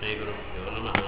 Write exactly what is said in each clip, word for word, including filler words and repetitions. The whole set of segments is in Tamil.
श्रीगुरुभ्यो नमः.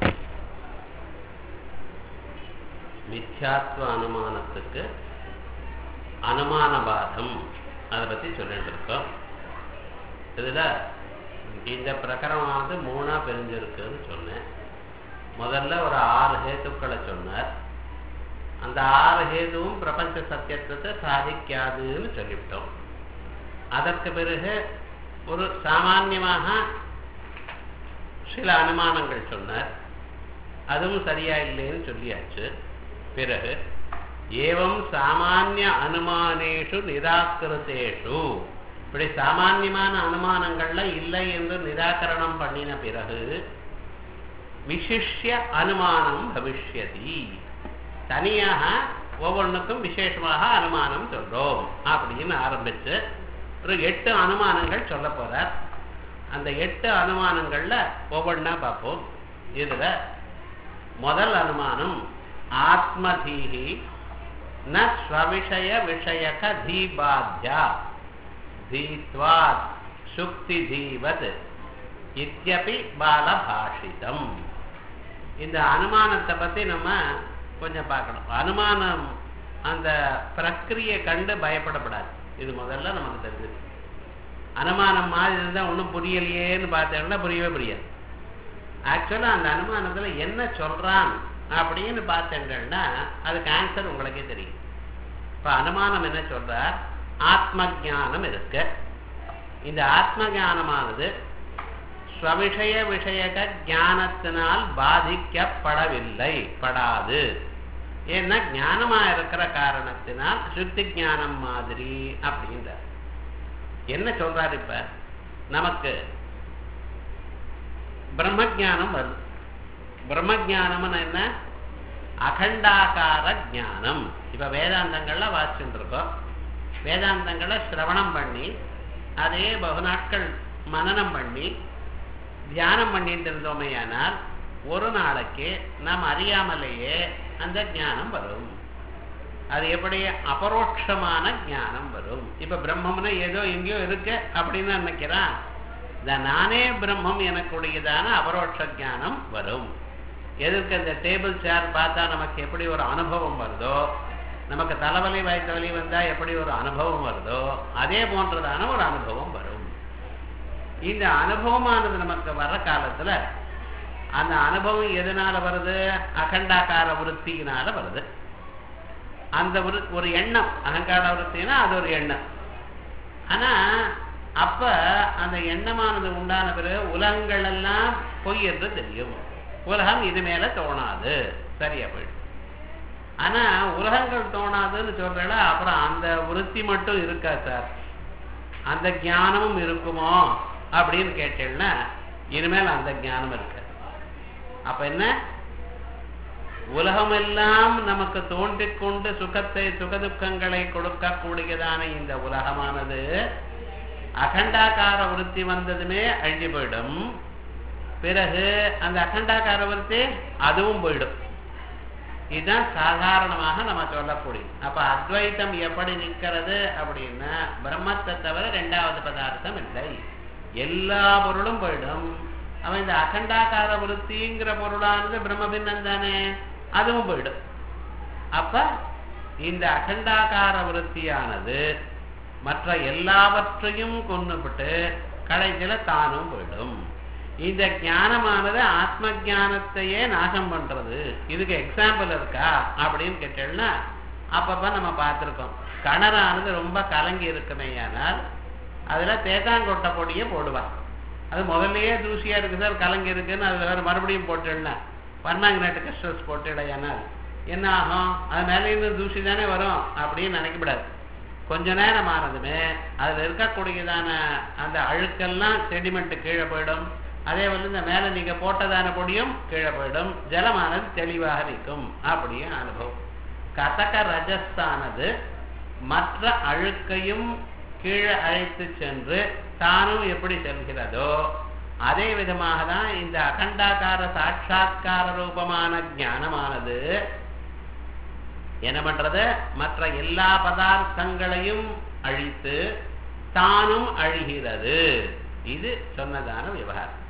மித்யாத்வ அனுமானத்துக்கு அனுமானவாதம் அதை பற்றி சொல்லிட்டு இருக்கோம். இதில் இந்த பிரகரணமானது மூணாக பிரிஞ்சிருக்குன்னு சொன்னேன். முதல்ல ஒரு ஆறு ஹேத்துக்களை சொன்னார். அந்த ஆறு ஹேதுவும் பிரபஞ்ச சத்தியத்தை சாதிக்காதுன்னு சொல்லிவிட்டோம். அதற்கு பிறகு ஒரு சாமான்யமாக சில அனுமானங்கள் சொன்னார். அதுவும் சரியா இல்லைன்னு சொல்லியாச்சு. பிறகு ஏவம் சாமானிய அனுமானேஷு நிராகிருத்தேஷு, இப்படி சாமான்யமான அனுமானங்கள்ல இல்லை என்று நிராகரணம் பண்ணின பிறகு விசிஷ்ய அனுமானம் பவிஷ்யதி, தனியாக ஒவ்வொன்றுக்கும் விசேஷமாக அனுமானம் சொல்றோம் அப்படின்னு ஆரம்பிச்சு ஒரு எட்டு அனுமானங்கள் சொல்ல போறார். அந்த எட்டு அனுமானங்கள்ல ஒவ்வொன்றா பார்ப்போம். இதுல முதல் அனுமானம் ஆத்மதீஹி ந ஸ்வவிஷய விஷயக தீபாத்யா தீத்வாத் சுக்தி தீவத் இத்யபி பாலபாஷிதம். இந்த அனுமானத்தை பத்தி நம்ம கொஞ்சம் பார்க்கணும். அனுமானம் அந்த பிரக்கிரியை கண்டு பயப்படப்படாது. இது முதல்ல நமக்கு தெரிஞ்சது. அனுமானம் மாதிரி இருந்தால் ஒன்றும் புரியலையேன்னு பார்த்தோம்னா புரியவே புரியாது. ஆக்சுவலாக அந்த அனுமானத்தில் என்ன சொல்றான் அப்படின்னு பார்த்தேன்னா அதுக்கு ஆன்சர் உங்களுக்கே தெரியும். இப்போ அனுமானம் என்ன சொல்றார்? ஆத்ம ஞானம் இருக்கு. இந்த ஆத்ம ஞானமானது ஸ்வவிஷய விஷயக ஞானத்தினால் பாதிக்கப்படவில்லை, படாது. ஏன்னா ஞானமா இருக்கிற காரணத்தினால் சுத்தி ஞானம் மாதிரி அப்படின்றார். என்ன சொல்றாரு? இப்ப நமக்கு பிரம்மஜானம் வருது. பிரம்மஜானம்னு என்ன? அகண்டாகார ஞானம். இப்ப வேதாந்தங்கள்ல வாசிச்சுட்டு இருக்கோம். வேதாந்தங்களை சிரவணம் பண்ணி அதே பகு நாட்கள் மனனம் பண்ணி தியானம் பண்ணிட்டு இருந்தோமே ஆனால் ஒரு நாளைக்கு நாம் அறியாமலேயே அந்த ஞானம் வரும். அது எப்படி? அபரோட்சமான ஞானம் வரும். இப்ப பிரம்மம்னா ஏதோ எங்கேயோ இருக்கு அப்படின்னு நினைக்கிறான். இந்த நானே பிரம்மம் எனக்குடையதான அபரோட்ச ஞானம் வரும். எதற்கு? அந்த டேபிள் சேர் பார்த்தா நமக்கு எப்படி ஒரு அனுபவம் வருதோ, நமக்கு தலைவலி வயிற்றுவலி வந்தா எப்படி ஒரு அனுபவம் வருதோ, அதே போன்றதான ஒரு அனுபவம் வரும். இந்த அனுபவமானது நமக்கு வர்ற காலத்துல அந்த அனுபவம் எதனால வருது? அகண்டாகார விருத்தியினால வருது. அந்த ஒரு எண்ணம் அகங்கார விருத்தினா அது ஒரு எண்ணம். ஆனா அப்ப அந்த எண்ணமானது உண்டான பிறகு உலகங்கள் எல்லாம் பொய் என்று தெரியும். உலகம் இது மேல தோணாது, சரியா போயிடும். ஆனா உலகங்கள் தோணாதுன்னு சொல்றல, அப்புறம் அந்த விருத்தி மட்டும் இருக்கா சார், அந்த ஞானமும் இருக்குமோ அப்படின்னு கேட்டேன்னா இனிமேல் அந்த ஞானம் இருக்கு. அப்ப என்ன? உலகமெல்லாம் நமக்கு தோன்றிக் கொண்டு சுகத்தை சுகதுக்கங்களை கொடுக்கக்கூடியதான இந்த உலகமானது அகண்டாகார விருத்தி வந்ததுமே அழிஞ்சு போயிடும். பிறகு அந்த அகண்டாகார விருத்தி அதுவும் போயிடும். இதுதான் சாதாரணமாக நம்ம சொல்லக்கூடிய. அப்ப அத்வைத்தம் எப்படி நிற்கிறது அப்படின்னா பிரம்மத்தை தவிர இரண்டாவது பதார்த்தம் இல்லை, எல்லா பொருளும் போயிடும். அவன் இந்த அகண்டாகார விருத்திங்கிற பொருளானது பிரம்ம பின்னம் தானே, அதுவும் போயிடும். அப்ப இந்த அகண்டாகார விருத்தியானது மற்ற எல்லாவற்றையும் கொண்டுபிட்டு கடைசியில தானும் போயிடும். இந்த ஞானமானது ஆத்ம ஞானத்தையே நாசம் பண்றது. இதுக்கு எக்ஸாம்பிள் இருக்கா அப்படின்னு கேட்டேன்னா அப்பப்ப நம்ம பார்த்திருக்கோம். கிணறானது ரொம்ப கலங்கி இருக்குமே ஆனால் அதுல தேத்தாங்கொட்டை பொடியை போடுவான். அது முதல்லயே தூசியா இருக்கு சார், கலங்கி இருக்குன்னு அது வேற மறுபடியும் போட்டுடலாம். பர்மாங்கனேட்டுக்கு ஸ்ட்ரெஸ் போட்டுடையானால் என்ன ஆகும்? அது மேலே இருந்து தூசி தானே வரும் அப்படின்னு நினைக்கப்படாது. கொஞ்ச நேரம் ஆனதுமே அதுல இருக்கக்கூடியதான அந்த அழுக்கெல்லாம் செடிமெண்ட் கீழே போயிடும். அதே போல இந்த மேல நீங்க போட்டதான பொடியும் கீழே போயிடும். ஜலமானது தெளிவாக நிற்கும். அப்படியே அனுபவம். கதக ரஜஸ்தானது மற்ற அழுக்கையும் கீழே அழைத்து சென்று தானும் எப்படி செல்கிறதோ அதே விதமாக தான் இந்த அகண்டாகார சாட்சா்கார ரூபமான ஞானமானது என்ன பண்றது? மற்ற எல்லா பதார்த்தங்களையும் அழித்து தானும் அழிகிறது. இது சொன்னதான விவகாரம்.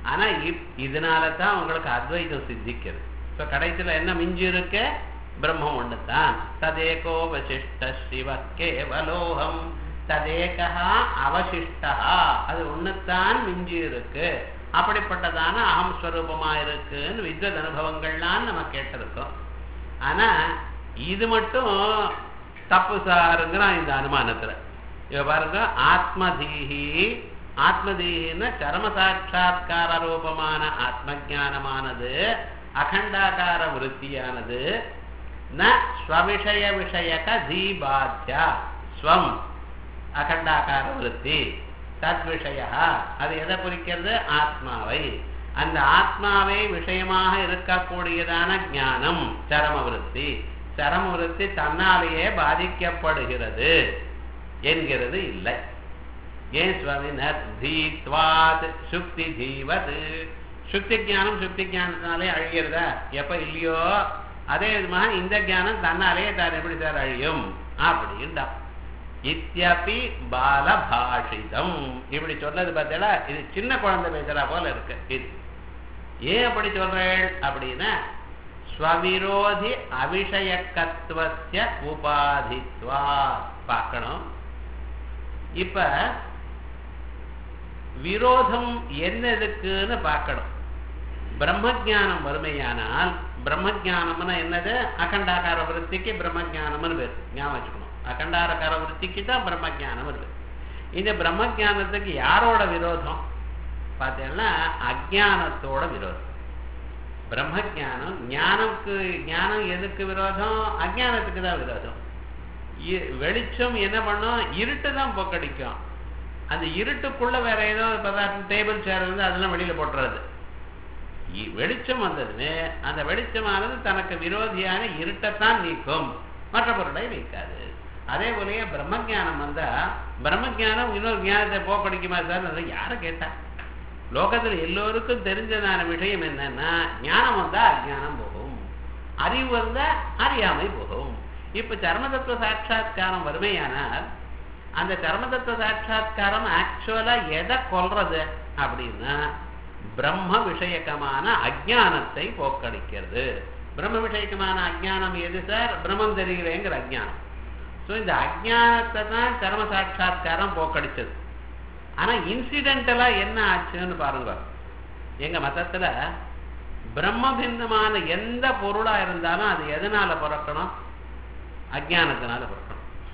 ஆனா இதனால தான் உங்களுக்கு அத்வைதம் சித்திக்கிறது. இப்ப கடைசியில என்ன மிஞ்சி இருக்க? பிரம்மம் ஒண்ணுதான். ததேகோ வசிஷ்ட சிவ கேவலோகம் ததேகா அவசிஷ்டா, அது ஒண்ணுத்தான் மிஞ்சி இருக்கு. அப்படிப்பட்டதான அகம் ஸ்வரூபமா இருக்குன்னு வித்வத் அனுபவங்கள்லாம் நம்ம கேட்டிருக்கோம். ஆனா இது மட்டும் தப்பு சாருங்கிறான் இந்த அனுமானத்துல. இவ பாருங்க, ஆத்மதீஹி, ஆத்மதீஹின்னு கர்ம சாட்சா்கார ரூபமான ஆத்ம ஞானமானது அகண்டாகார விருத்தியானது ந ஸ்வவிஷய விஷயக தீபாத்யா. ஸ்வம் அகண்டாகார விருத்தி, தத் விஷய அது எதை குறிக்கிறது? ஆத்மாவை. அந்த ஆத்மாவை விஷயமாக இருக்கக்கூடியதான ஞானம் சரம விருத்தி. சரம விருத்தி தன்னாலேயே பாதிக்கப்படுகிறது என்கிறது இல்லை. ஏன் சுவாமினர்? தீத்வாத் சுக்தி ஜீவது. சுக்தி ஜானம் சுக்தி ஜானத்தினாலே அழிகிறதா? எப்ப இல்லையோ அதே விதமாக இந்த ஞானம் தன்னாலேயே தான் எப்படி சார் அழியும் அப்படின்டா. இத்யபி பாலபாஷிதம். இப்படி சொன்னது பார்த்தா இது சின்ன குழந்தை பேசுறா போல இருக்கு. இது ஏன் அப்படி சொல்றேன் அப்படின்னா, ஸ்வவிரோதி அவிஷயக்கத்வஸ்ய உபாதித்வா பார்க்கணும். இப்ப விரோதம் என்ன இருக்குன்னு பார்க்கணும். பிரம்மஜானம் வறுமையானால், பிரம்மஜானம்னா என்னது? அகண்டாகார விருத்திக்கு பிரம்மஜானம்னு பேர், ஞாபகம் வச்சுக்கணும். அகண்டாகார விருத்திக்கு தான் பிரம்மஜானம் இருக்கு. இந்த பிரம்மஜானத்துக்கு யாரோட விரோதம் பார்த்தீங்கன்னா, அஜானத்தோட விரோதம். பிரம்மஜானம் ஞானத்துக்கு, ஞானம் எதுக்கு விரோதம்? அஜானத்துக்கு தான் விரோதம். வெளிச்சம் என்ன பண்ணும்? இருட்டு தான் போக்கடிக்கும். அந்த இருட்டுக்குள்ள வேற ஏதோ பதார்த்தம், டேபிள் சேர் இருந்து அதெல்லாம் வெளியில போட்டுறது. வெளிச்சம் வந்ததுன்னு அந்த வெளிச்சமானது தனக்கு விரோதியான இருட்டைத்தான் நீக்கும், மற்ற பொருளை நீக்காது. அதே போலயே பிரம்மஜானம் வந்தா பிரம்மஜானம் இன்னொரு ஞானத்தை போக்கடிக்குமா சார்? யாரை கேட்டா? லோகத்தில் எல்லோருக்கும் தெரிஞ்சதான விஷயம் என்னன்னா, ஞானம் வந்தா அஜானம் போகும், அறிவு வந்தா அறியாமை போகும். இப்ப சர்மதத்துவ சாட்சா்காரம் வறுமையானால் அந்த சர்மதத்துவ சாட்சா்காரம் ஆக்சுவலா எதை கொல்றது அப்படின்னா, பிரம்ம விஷயக்கமான அஜானத்தை போக்கடிக்கிறது. பிரம்ம விஷயக்கமான அஜானம் எது சார்? பிரம்மம் தெரிகிறேங்கிற அஜானம். ஸோ இந்த அஜானத்தை தான் சர்ம சாட்சா்காரம் போக்கடிச்சது. ஆனா இன்சிடென்டலா என்ன ஆச்சுன்னு பாருங்க. எங்க மதத்துல பிரம்ம பின்னமான எந்த பொருளா இருந்தாலும் அது எதனால பிறக்கணும்? அஜானத்தினால பிறக்கணும்.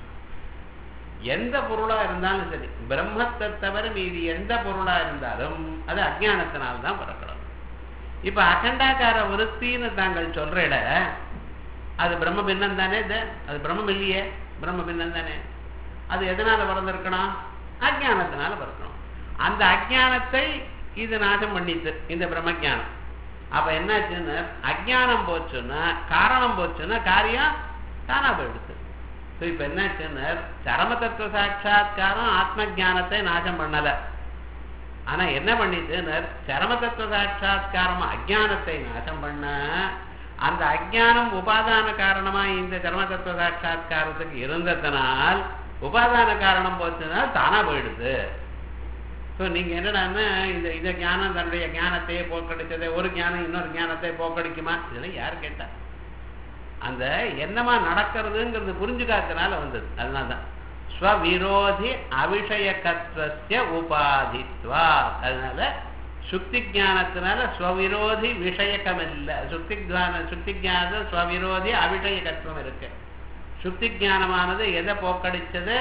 எந்த பொருளா இருந்தாலும் சரி, பிரம்மத்தை தவிர மீதி எந்த பொருளா இருந்தாலும் அது அஜானத்தினால்தான் பிறக்கணும். இப்ப அகண்டாகார விருத்தின்னு தாங்கள் சொல்ற இட அது பிரம்ம பின்னம் தானே? இது அது பிரம்மம் இல்லையே, பிரம்ம பின்னம் தானே. அது எதனால பிறந்திருக்கணும்? அஜானத்தினால பிறக்கணும். அந்த அஜானத்தை இது நாசம் பண்ணிட்டு இந்த பிரம்மஜானம். அப்ப என்னாச்சுன்னு, அஜானம் போச்சுன்னா, காரணம் போச்சுன்னா காரியம் தானா போயிடுச்சு. இப்ப என்னாச்சுன்னு, சரம தத்துவ சாட்சா்காரம் ஆத்ம ஜானத்தை நாசம் பண்ணல. ஆனா என்ன பண்ணிட்டுன்னு, சரம தத்துவ சாட்சா்காரம் அஜானத்தை நாசம் பண்ண, அந்த அஜானம் உபாதான காரணமா இந்த சரம தத்துவ சாட்சா்காரத்துக்கு இருந்ததனால் உபாதான காரணம் போச்சுனால் தானா போயிடுது. ஸோ நீங்க என்னடான்னா, இந்த இந்த ஞானம் தன்னுடைய ஞானத்தையே போக்கடிச்சதை ஒரு ஞானம் இன்னொரு ஞானத்தை போக்கடிக்குமா? இதெல்லாம் யார் கேட்டா? அந்த என்னமா நடக்கிறதுங்கிறது புரிஞ்சுக்காதனால வந்தது. அதனால்தான் ஸ்வவிரோதி அவிஷயகத்வஸ்ய உபாதித்வா. அதனால சுக்தி ஜானத்தினால ஸ்வவிரோதி விஷயக்கம் இல்லை. சுக்தி ஜான சுக்தி ஜானத்துல ஸ்வவிரோதி அவிஷயகத்துவம் இருக்கு. சுக்தி ஜானமானது எதை போக்கடிச்சது?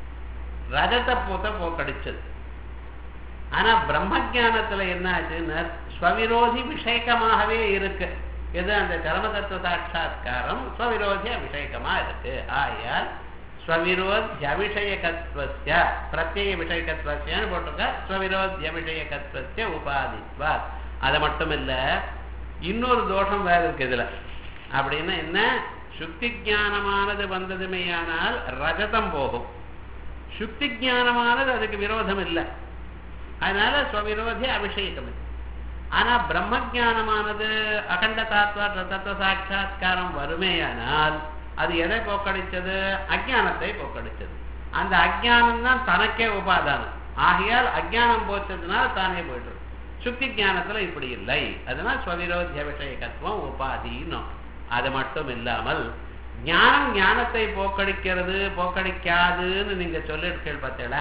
ரஜத பூத்த போக்கடிச்சது. ஆனா பிரம்ம ஜானத்துல என்ன ஆச்சுன்னா, ஸ்வவிரோதி விஷயக்கமாகவே இருக்கு. எது? அந்த சரம தத்துவ சாட்சா்காரம் ஸ்வவிரோதி அபிஷேகமா இருக்கு. ஆயால் ஸ்வவிரோதி அபிஷேகத்வஸ்ய பிரத்யேக விஷயகத்வஸ்யன்னு போட்டிருக்க. ஸ்வவிரோதி அபிஷேகத்வஸ்ய உபாதித்வா. அது மட்டும் இல்ல, இன்னொரு தோஷம் வேற இருக்கு இதுல. அப்படின்னா என்ன? சுக்தி ஜானமானது வந்ததுமையானால் ரஜதம் போகும். சுக்தி ஜானமானது அதுக்கு விரோதம் இல்லை. அதனால ஸ்வவிரோதி அபிஷேகம். ஆனா பிரம்ம ஜானமானது அகண்ட தாத்வ தத்துவ சாட்சா்காரம் வருமேயானால் அது எதை போக்கடிச்சது? அஜானத்தை போக்கடிச்சது. அந்த அஜானம் தான் தனக்கே உபாதானம். ஆகையால் அஜானம் போச்சதுனால தானே போயிட்டு. சுக்தி ஞானத்துல இப்படி இல்லை. அதனால் ஸ்வவிரோத்திய விஷயகத்துவம் உபாதின்னு. அது மட்டும் இல்லாமல் ஞானம் ஞானத்தை போக்கடிக்கிறது போக்கடிக்காதுன்னு நீங்க சொல்லிருக்கீங்க பார்த்தீங்களா,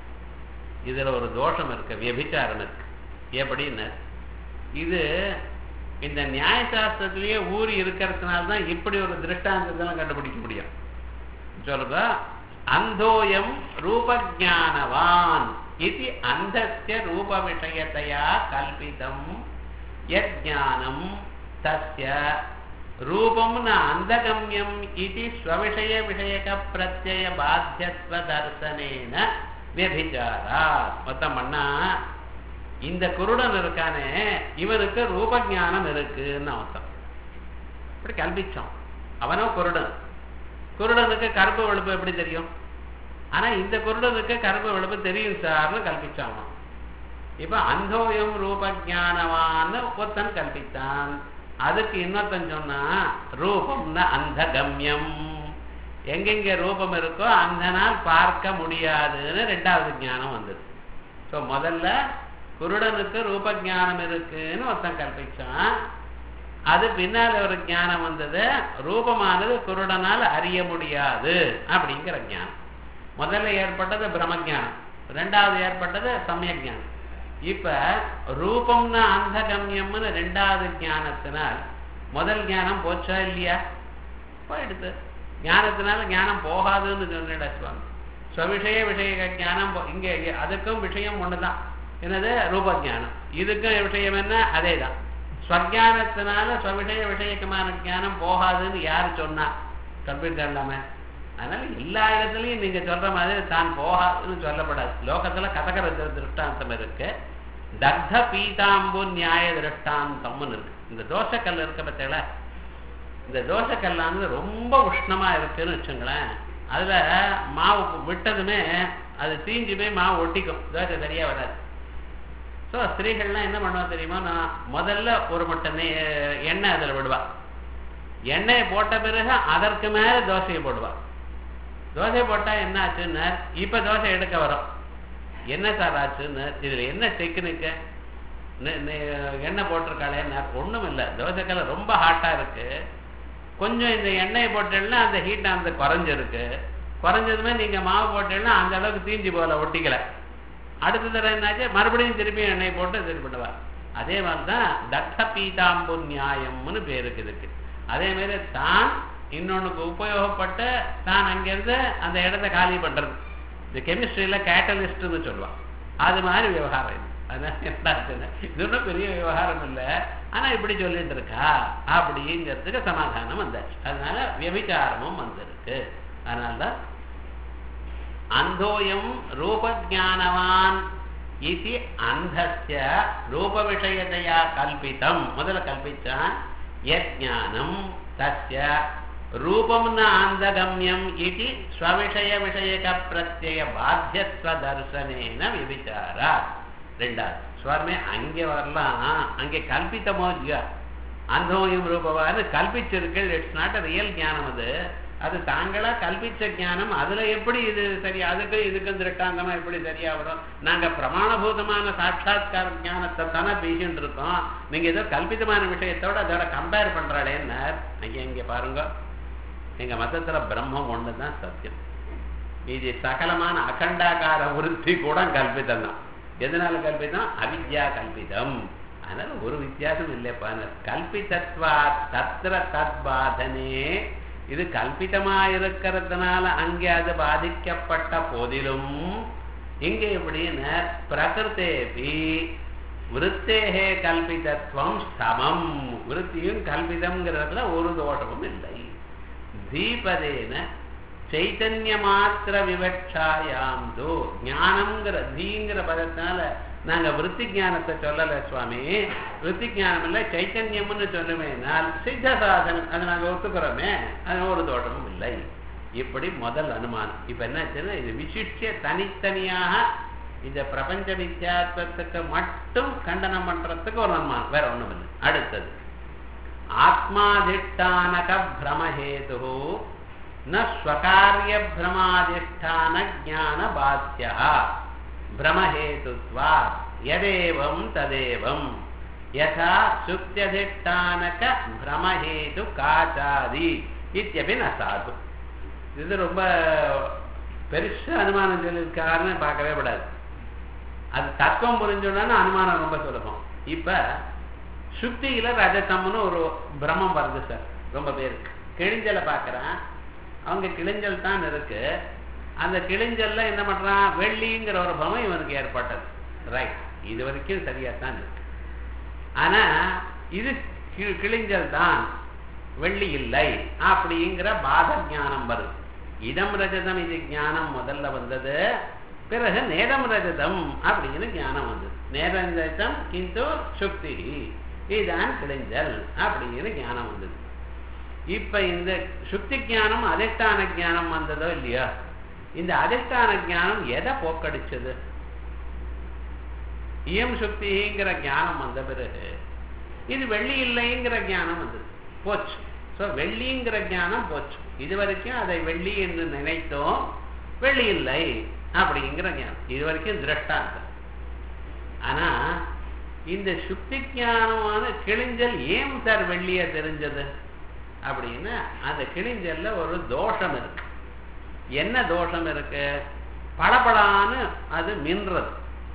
இதுல ஒரு தோஷம் இருக்கு, வியபிச்சாரம் இருக்கு. எப்படின்னு இது இந்த நியாயசாஸ்திரத்திலேயே ஊறி இருக்கிறதுனால்தான் இப்படி ஒரு திருஷ்டாந்தத்தெல்லாம் கண்டுபிடிக்க முடியும். சொல்லுங்க, அந்தோயம் ரூபஜானவான் இது அந்தஸ்ய ரூப விஷயத்தையா கல்பிதம் யஜ்ஞானம் தஸ்ய ரூபம் ந அந்தகம்யம் இது ஸ்வவிஷய விஷயக பிரத்யய பாத்தியத்வ தர்சனேன வியபிச்சாரா. மொத்தம் பண்ணா இந்த குருடன் இருக்கானே இவனுக்கு ரூபஜானம் இருக்குன்னு அர்த்தம். இப்படி கல்பிச்சோம். அவனோ குருடன், குருடனுக்கு கருப்பு வெளுப்பு எப்படி தெரியும்? ஆனா இந்த குருடனுக்கு கருப்பு வெளுப்பு தெரியும் சார்னு கல்பிச்சான். இப்ப அந்தோயம் ரூபஜானவான்னு ஒருத்தன் கல்பித்தான். அதுக்கு இன்னொருத்தன் சொன்னா ரூபம்னா அந்த கம்யம், எங்கெங்க ரூபம் இருக்கோ அந்த நாள் பார்க்க முடியாதுன்னு ரெண்டாவது ஞானம் வந்தது. ஸோ முதல்ல குருடனுக்கு ரூப ஞானம் இருக்குன்னு ஒருத்தன் கல்பிச்சான். அது பின்னால் ஒரு ஞானம் வந்தது, ரூபமானது குருடனால் அறிய முடியாது அப்படிங்கிற ஞானம். முதல்ல ஏற்பட்டது பிரம்மஜானம், ரெண்டாவது ஏற்பட்டது சமய ஞானம். இப்ப ரூபம்னா அந்த கம்யம்னு ரெண்டாவது ஞானத்தினால் முதல் ஞானம் போச்சா இல்லையா? போயிடுது. ஞானத்தினால ஞானம் போகாதுன்னு சொன்னிட சுவாமி. ஸ்வவிஷய விஷய ஞானம் இங்கே அதுக்கும் விஷயம் ஒண்ணுதான், என்னது ரூப ஜானம். இதுக்கும் விஷயம் என்ன? அதே தான். ஸ்வஜானத்தினால ஸ்வவிஷய விஷயக்கமான ஞானம் போகாதுன்னு யாரு சொன்னா? கம்ப்யூட்டர் இல்லாம. அதனால எல்லா இடத்துலையும் நீங்க சொல்ற மாதிரி தான் போகாதுன்னு சொல்லப்படாது. லோகத்துல கதகர திருஷ்டாந்தம் இருக்கு, தக்த பீதாம்பு நியாய திருஷ்டாந்தம்னு இருக்கு. இந்த தோசைக்கல் இருக்க பத்தில, இந்த தோசைக்கல்லானது ரொம்ப உஷ்ணமா இருக்குன்னு வச்சுங்களேன். அதுல மாவு விட்டதுமே அது தீஞ்சுமே மாவு ஒட்டிக்கும், தோசை சரியா வராது. ஸோ ஸ்திரீகள்லாம் என்ன பண்ணுவா தெரியுமா? நான் முதல்ல ஒரு மட்டும் எண்ணெய் அதில் விடுவா, எண்ணெயை போட்ட பிறகு அதற்கு மேல தோசையை போடுவா. தோசை போட்டா என்ன ஆச்சுன்னு இப்ப தோசை எடுக்க வரும். என்ன சார் ஆச்சுன்னு, இதுல என்ன டெக்னிக்கு? எண்ணெய் போட்டிருக்காளே, ஒண்ணும் இல்லை, தோசைக்கல்ல ரொம்ப ஹாட்டா இருக்கு, கொஞ்சம் இந்த எண்ணெயை போட்டேன்னா அந்த ஹீட் அந்த குறைஞ்சிருக்கு, குறைஞ்சதுமே நீங்க மாவு போட்டேன்னா அந்த அளவுக்கு தீஞ்சி போல ஒட்டிக்கல. அடுத்த தடவை என்னாச்சு, மறுபடியும் திருப்பி எண்ணெய் போட்டு திருப்பிடுவா. அதே மாதிரிதான் தக்த பீதாம்பு நியாயம்னு பேருக்கு இதுக்கு. அதே மாதிரி தான் இன்னொன்னுக்கு உபயோகப்பட்டு தான் அங்கிருந்து அந்த இடத்த காலி பண்றது, இந்த கெமிஸ்ட்ரியில கேட்டலிஸ்ட்னு சொல்லுவான். அது மாதிரி விவகாரம் இது. அதனால என்ன, இது ஒன்றும் பெரிய விவகாரம் இல்லை, ஆனா இப்படி சொல்லிட்டு இருக்கா அப்படிங்கிறதுக்கு சமாதானம் வந்தாச்சு. அதனால வியபிச்சாரமும் வந்திருக்கு. அதனால்தான் அந்தோயம் ரூபஜானவான் இது அந்தஸ்ய ரூப விஷயத்தையா கல்பிதம். முதல்ல கல்பிச்சான் யஜ்ஞானம் தஸ்ய ரூபம் ந அந்தகம்யம் இது ஸ்வவிஷய விஷயக பிரத்யய பாத்தியத்வ தர்சனேன விபிச்சாரா. ரெண்டாவது ஸ்வரமே அங்கே வரலாம், அங்கே கல்பித்தமோ இல்லையா? அந்தோயம் ரூபவான்னு கல்பிச்சிருக்கு. இட்ஸ் நாட் அ ரியல் ஞானம். அது அது தாங்களா கல்பிச்ச ஞானம். அதுல எப்படி இது சரி, அதுக்கு இதுக்கும் திருட்டாந்தமா எப்படி சரியா வரும்? நாங்க பிரமாணபூதமான சாட்சாத்கார ஞானத்தை தானே பேசிட்டு இருக்கோம். நீங்க ஏதோ கல்பிதமான விஷயத்தோட அதோட கம்பேர் பண்றாளேன்னு ஐயா இங்க பாருங்க. எங்க மதத்துல பிரம்மம் ஒண்ணுதான் சத்தியம், இது சகலமான அகண்டாகார விருத்தி கூட கல்பிதம் தான். எதனால கல்பிதம்? அவித்யா கல்பிதம். அதனால ஒரு வித்தியாசம் இல்லைப்பா. கல்பிதத்வா தத்ர தத்பாதனே, இது கல்பிதமா இருக்கிறதுனால அங்கே அது பாதிக்கப்பட்ட போதிலும் இங்கே எப்படின்னு பிரகிருத்தேபி விருத்தேகே கல்பிதத்துவம் சமம். விருத்தியும் கல்பிதம்ங்கிறதுல ஒரு தோஷமும் இல்லை. தீபதேன சைத்தன்ய மாத்திர விவட்சாயாம் தோ ஞானம்ங்கிற தீங்கிற பதத்தினால நாங்க விருத்தி ஞானத்தை சொல்லல சுவாமி. விருத்தி ஞானம் இல்லை, சைத்தன்யம்னு சொல்லுவேனால் சித்த சாதனம், அதை நாங்க ஒத்துக்கிறோமே, அது ஒரு தோட்டமும் இல்லை. இப்படி முதல் அனுமானம். இப்ப என்னாச்சுன்னா இது விசிஷ்ய தனித்தனியாக இந்த பிரபஞ்ச வித்தியாசத்துக்கு மட்டும் கண்டனம் பண்றதுக்கு ஒரு அனுமானம், வேற ஒண்ணும் இல்லை. அடுத்தது ஆத்மாதிஷ்டானக பிரமஹேது ந ஸ்வகாரிய பிரமாதிஷ்டான ஞான பாத்தியா. பிரமஹேதுத்வா யதேவம் ததேவம் யதா சுக்தியதிஷ்டானக பிரமஹேது காச்சாதி இத்யபி ந சாது. இது ரொம்ப பெருசு அனுமானம் சொல்லியிருக்காருன்னு பார்க்கவே கூடாது. அது தத்துவம் புரிஞ்சோன்னா அனுமானம் ரொம்ப சுலபம். இப்ப சுக்தியில ரஜதம்னு ஒரு பிரமம் வருது சார். ரொம்ப பேருக்கு கிழிஞ்சலை பார்க்கறேன், அவங்க கிழிஞ்சல் தான் இருக்கு. அந்த கிழிஞ்சல்ல என்ன பண்றான், வெள்ளிங்கிற ஒரு பலம் இவனுக்கு ஏற்பட்டது. ரைட், இது வரைக்கும் சரியா தான் இருக்கு. ஆனா இது கிழிஞ்சல் தான், வெள்ளி இல்லை அப்படிங்கிற பாத ஞானம் வருது. இதம் ரஜதம் இது ஞானம் முதல்ல வந்தது. பிறகு நேதம் ரஜதம் அப்படின்னு ஞானம் வந்தது. நேதம் ரஜதம் கிந்து சுக்தி, இதுதான் கிழிஞ்சல் அப்படின்னு ஞானம் வந்தது. இப்ப இந்த சுக்தி ஞானம் அதிஷ்டான ஞானம் வந்ததோ இல்லையோ, இந்த அதிஷ்டான ஞானம் எதை போக்கடிச்சது? இயம் சுக்திங்கிற ஞானம் வந்த பிறகு இது வெள்ளி இல்லைங்கிற ஞானம் வந்தது, போச்சு. ஸோ வெள்ளிங்கிற ஞானம் போச்சு. இது வரைக்கும் அதை வெள்ளி என்று நினைத்தோம், வெள்ளி இல்லை அப்படிங்கிற ஞானம் இது வரைக்கும் திருஷ்டாந்தம். ஆனா இந்த சுக்தி ஞானமான கிழிஞ்சல் ஏன் சார் வெள்ளிய தெரிஞ்சது அப்படின்னா, அந்த கிழிஞ்சல்ல ஒரு தோஷம் இருக்கு. என்ன தோஷம் இருக்கு? பளபளான்னு அது மின்றது.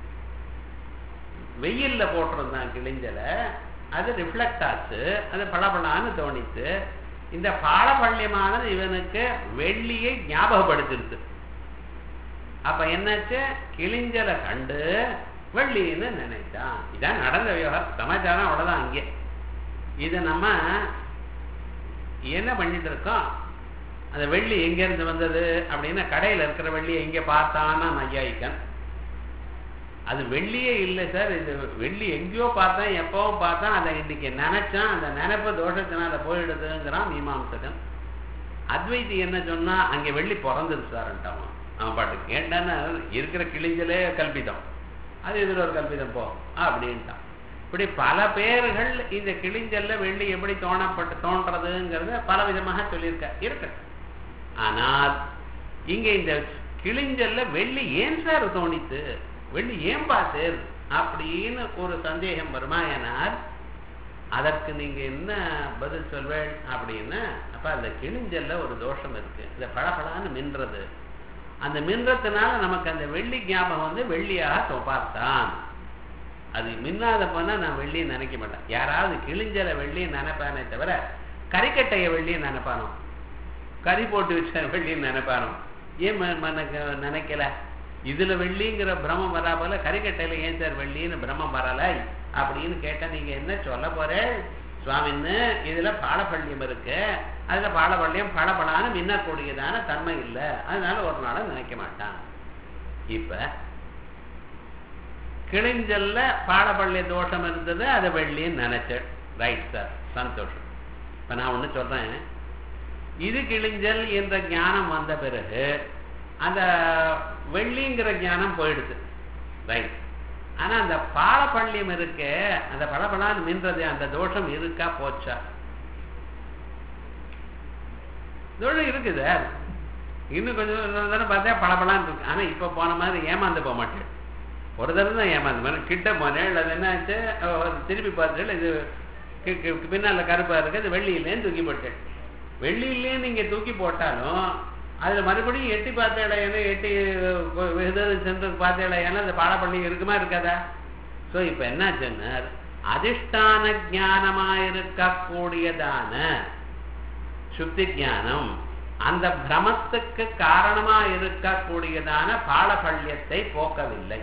வெயில்ல போட்டிருந்தான் கிழிஞ்சலை, அது ரிஃப்ளெக்ட் ஆச்சு, அது பளபளான்னு தோணித்து. இந்த பாலபள்ளியமானது இவனுக்கு வெள்ளியை ஞாபகப்படுத்திருக்கு. அப்ப என்னாச்சு, கிழிஞ்சலை கண்டு வெள்ளின்னு நினைத்தான். இதான் நடந்த விவகாரம், சமாச்சாரம் அவ்வளவுதான். அங்கே இதை நம்ம என்ன பண்ணிட்டு இருக்கோம், அந்த வெள்ளி எங்கேருந்து வந்தது அப்படின்னா, கடையில் இருக்கிற வெள்ளியை எங்கே பார்த்தான்னா நையாயிக்கன், அது வெள்ளியே இல்லை சார், இது வெள்ளி எங்கேயோ பார்த்தேன், எப்பவும் பார்த்தேன், அதை இன்னைக்கு நினைச்சான், அந்த நினைப்பு தோஷத்தினால போயிடுதுங்கிறான் மீமாம்சகன். அத்வைதி என்ன சொன்னா, அங்கே வெள்ளி பிறந்தது சார்ன்ட்டான். அவன் பாட்டு கேட்டான்னு இருக்கிற கிழிஞ்சலே கல்பிதம், அது இதில் ஒரு கல்பிதம் போ அப்படின்ட்டான். இப்படி பல பேர்கள் இந்த கிழிஞ்சல்ல வெள்ளி எப்படி தோணப்பட்டு தோன்றதுங்கிறத பல விதமாக சொல்லியிருக்க இருக்க. ஆனால் இங்க இந்த கிழிஞ்சல்ல வெள்ளி ஏன் சார் தோணித்து, வெள்ளி ஏன் பார்த்தேர் அப்படின்னு ஒரு சந்தேகம் வருமானால் அதற்கு நீங்க என்ன பதில் சொல்வேள் அப்படின்னா, அப்ப அந்த கிழிஞ்சல்ல ஒரு தோஷம் இருக்கு. இந்த பளபளான்னு மின்றது, அந்த மின்றத்தினால நமக்கு அந்த வெள்ளி ஞாபகம் வந்து வெள்ளியாக பார்த்தான். அது மின்னாத போனா நான் வெள்ளியை நினைக்க மாட்டேன். யாராவது கிழிஞ்சல வெள்ளியை நினைப்பானே தவிர கறிக்கட்டைய வெள்ளியை நினைப்பானோ, கறி போட்டு வச்ச வெள்ளின்னு நினைப்பானோ, ஏன் நினைக்கல? இதுல வெள்ளிங்கிற பிரமம் வரா போல கறிக்கட்டையில ஏன் சார் வெள்ளின்னு பிரமம் வரலை அப்படின்னு கேட்டா நீங்க என்ன சொல்ல போற சுவாமின்னு? இதுல பாலப்பள்ளியம் இருக்கு, அதுல பாலப்பள்ளியம் பளபளான்னு மின்னக்கூடியதான தன்மை இல்லை, அதனால ஒரு நாளும் நினைக்க மாட்டான். இப்ப கிழிஞ்சல்ல பாலப்பள்ளிய தோஷம் இருந்தது, அதை வெள்ளின்னு நினைச்சேன். ரைட் சார், சந்தோஷம். இப்ப நான் ஒண்ணு சொல்றேன், இது கிழிஞ்சல் என்ற ஞானம் வந்த பிறகு அந்த வெள்ளிங்கிற ஞானம் போயிடுது. ரைட். ஆனா அந்த பாலப்பள்ளியம் இருக்க, அந்த பளபளான்னு மின்றது, அந்த தோஷம் இருக்கா போச்சா? தோஷம் இருக்குது, இன்னும் கொஞ்சம் தானே பார்த்தா பளபளான்னு இருக்கு. ஆனா இப்ப போன மாதிரி ஏமாந்து போக மாட்டேன். ஒரு தடவை தான் ஏமாந்து மாதிரி கிட்ட போனேன், அது என்ன ஆச்சு, திருப்பி பார்த்துட்டு இது பின்னால கருப்பா இருக்கு, அது வெள்ளி இல்லைன்னு தூக்கி போட்டேன். வெள்ளி இல்லைன்னு நீங்க தூக்கி போட்டாலும் அதுல மறுபடியும் எட்டி பார்த்தேடா, ஏன்னா எட்டி சென்று பார்த்தேடா, ஏன்னா அந்த பாலப்பள்ளி இருக்குமா இருக்காதா? ஸோ இப்ப என்னாச்சுன்னா, அதிஷ்டான ஞானமா இருக்கக்கூடியதான சுத்தி ஞானம் அந்த பிரமத்துக்கு காரணமா இருக்கக்கூடியதான பாலப்பள்ளியத்தை போக்கவில்லை.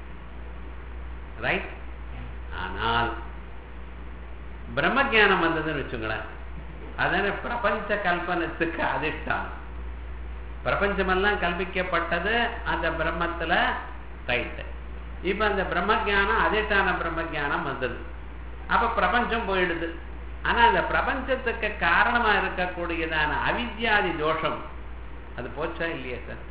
ரைட். ஆனால் பிரம்ம ஜானம் வந்ததுன்னு வச்சுங்களேன், அதான பிரபஞ்ச கல்பனத்துக்கு அதிஷ்டானம். பிரபஞ்சமெல்லாம் கல்பிக்கப்பட்டது அந்த பிரம்மத்துல. ரைட். இப்ப அந்த பிரம்ம ஜானம் அதிஷ்டான பிரம்ம ஜானம் வந்தது, அப்ப பிரபஞ்சம் போயிடுது. ஆனா அந்த பிரபஞ்சத்துக்கு காரணமா இருக்கக்கூடியதான அவித்யாதி தோஷம் அது போச்சா இல்லையா சார்?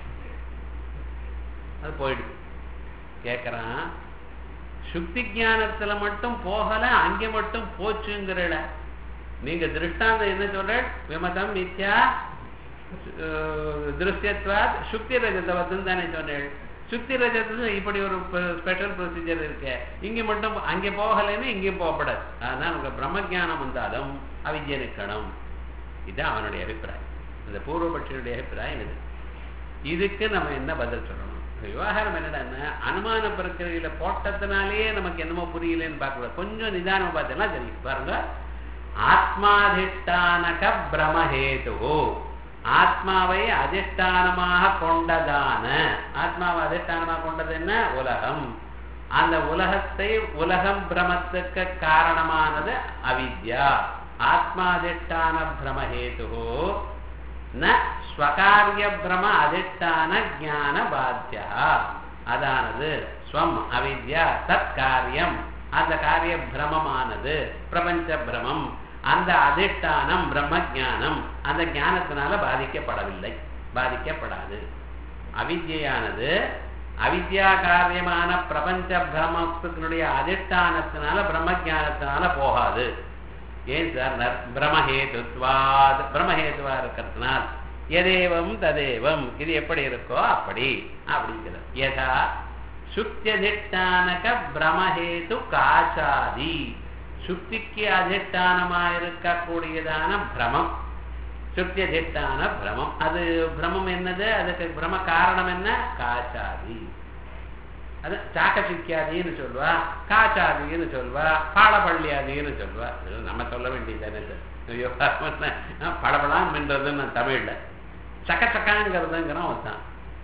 அது போயிடுது. கேட்கறான், சுக்தி ஞானத்துல மட்டும் போகல, அங்கே மட்டும் போச்சுங்கிறல. நீங்க திருஷ்டாந்தம் என்ன சொல்ற? விமதம் மித்யா திருஷ்யத்வாத் சுக்தி ரஜதவத்துன்னு தானே சொன்னேன். சுத்தி ரஜத்துல இப்படி ஒரு ஸ்பெஷல் ப்ரொசீஜர் இருக்கு. இங்க மட்டும் அங்கே போகலைன்னு இங்கேயும் போகப்படாது. அதுதான் நமக்கு பிரம்ம ஜானம் வந்தாலும் அவித்யை நிற்கணும். இதுதான் அவனுடைய அபிப்பிராயம். இந்த பூர்வபட்சியுடைய அபிப்பிராயம் இது. இதுக்கு நம்ம என்ன பதில் சொல்லணும்? விவகாரம் என்னடான்னா அனுமான பிரக்கிரியில போட்டத்தினாலேயே நமக்கு என்னமோ புரியலன்னு பார்க்கக்கூடாது. கொஞ்சம் நிதானமா பார்த்தோம்னா தெரியும். பாருங்க, ஆத்மாதிஷ்டானக பிரமஹேது, ஆத்மாவை அதிஷ்டானமாக கொண்டதான, ஆத்மாவை அதிஷ்டானமாக கொண்டது என்ன? உலகம். அந்த உலகத்தை, உலகம் பிரமத்துக்கு காரணமானது அவித்யா. ஆத்மாதிஷ்டான பிரமஹேது ந ஸ்வகாரிய பிரம அதிஷ்டான ஞான பாத்தியா. அதானது ஸ்வம் அவித்யா, தத் காரியம், அந்த காரிய பிரமமானது பிரபஞ்ச பிரமம், அந்த அதிஷ்டானம் பிரம்ம ஜானம், அந்த ஞானத்தினால பாதிக்கப்படவில்லை, பாதிக்கப்படாது. அவித்யானது அவித்யா காரியமான பிரபஞ்ச பிரமத்தினுடைய அதிஷ்டானத்தினால பிரம்ம ஜானத்தினால போகாது. ஏன் சார்? பிரமஹேதுவாத், பிரமஹேதுவா இருக்கிறதுனால் எதேவம் ததேவம், இது எப்படி இருக்கோ அப்படி அப்படிங்கிறது. யதா சுக்தியதிஷ்டானக பிரமஹேது காச்சாதி, சுக்திக்கு அதிஷ்டானமாக இருக்கக்கூடியதான பிரமம், சுக்தியதிஷ்டான பிரமம். அது பிரமம் என்னது? அதுக்கு பிரம காரணம் என்ன? காச்சாதி. அது சாக்கசிக்காதின்னு சொல்வா, காச்சாதின்னு சொல்வா, பாடப்பள்ளியாதின்னு சொல்வா. நம்ம சொல்ல வேண்டியதானே சார். படபடான் என்றதுன்னு தமிழ்ல சக்கச்சக்காங்கிறதுங்கிறோம் ஒருத்தான்.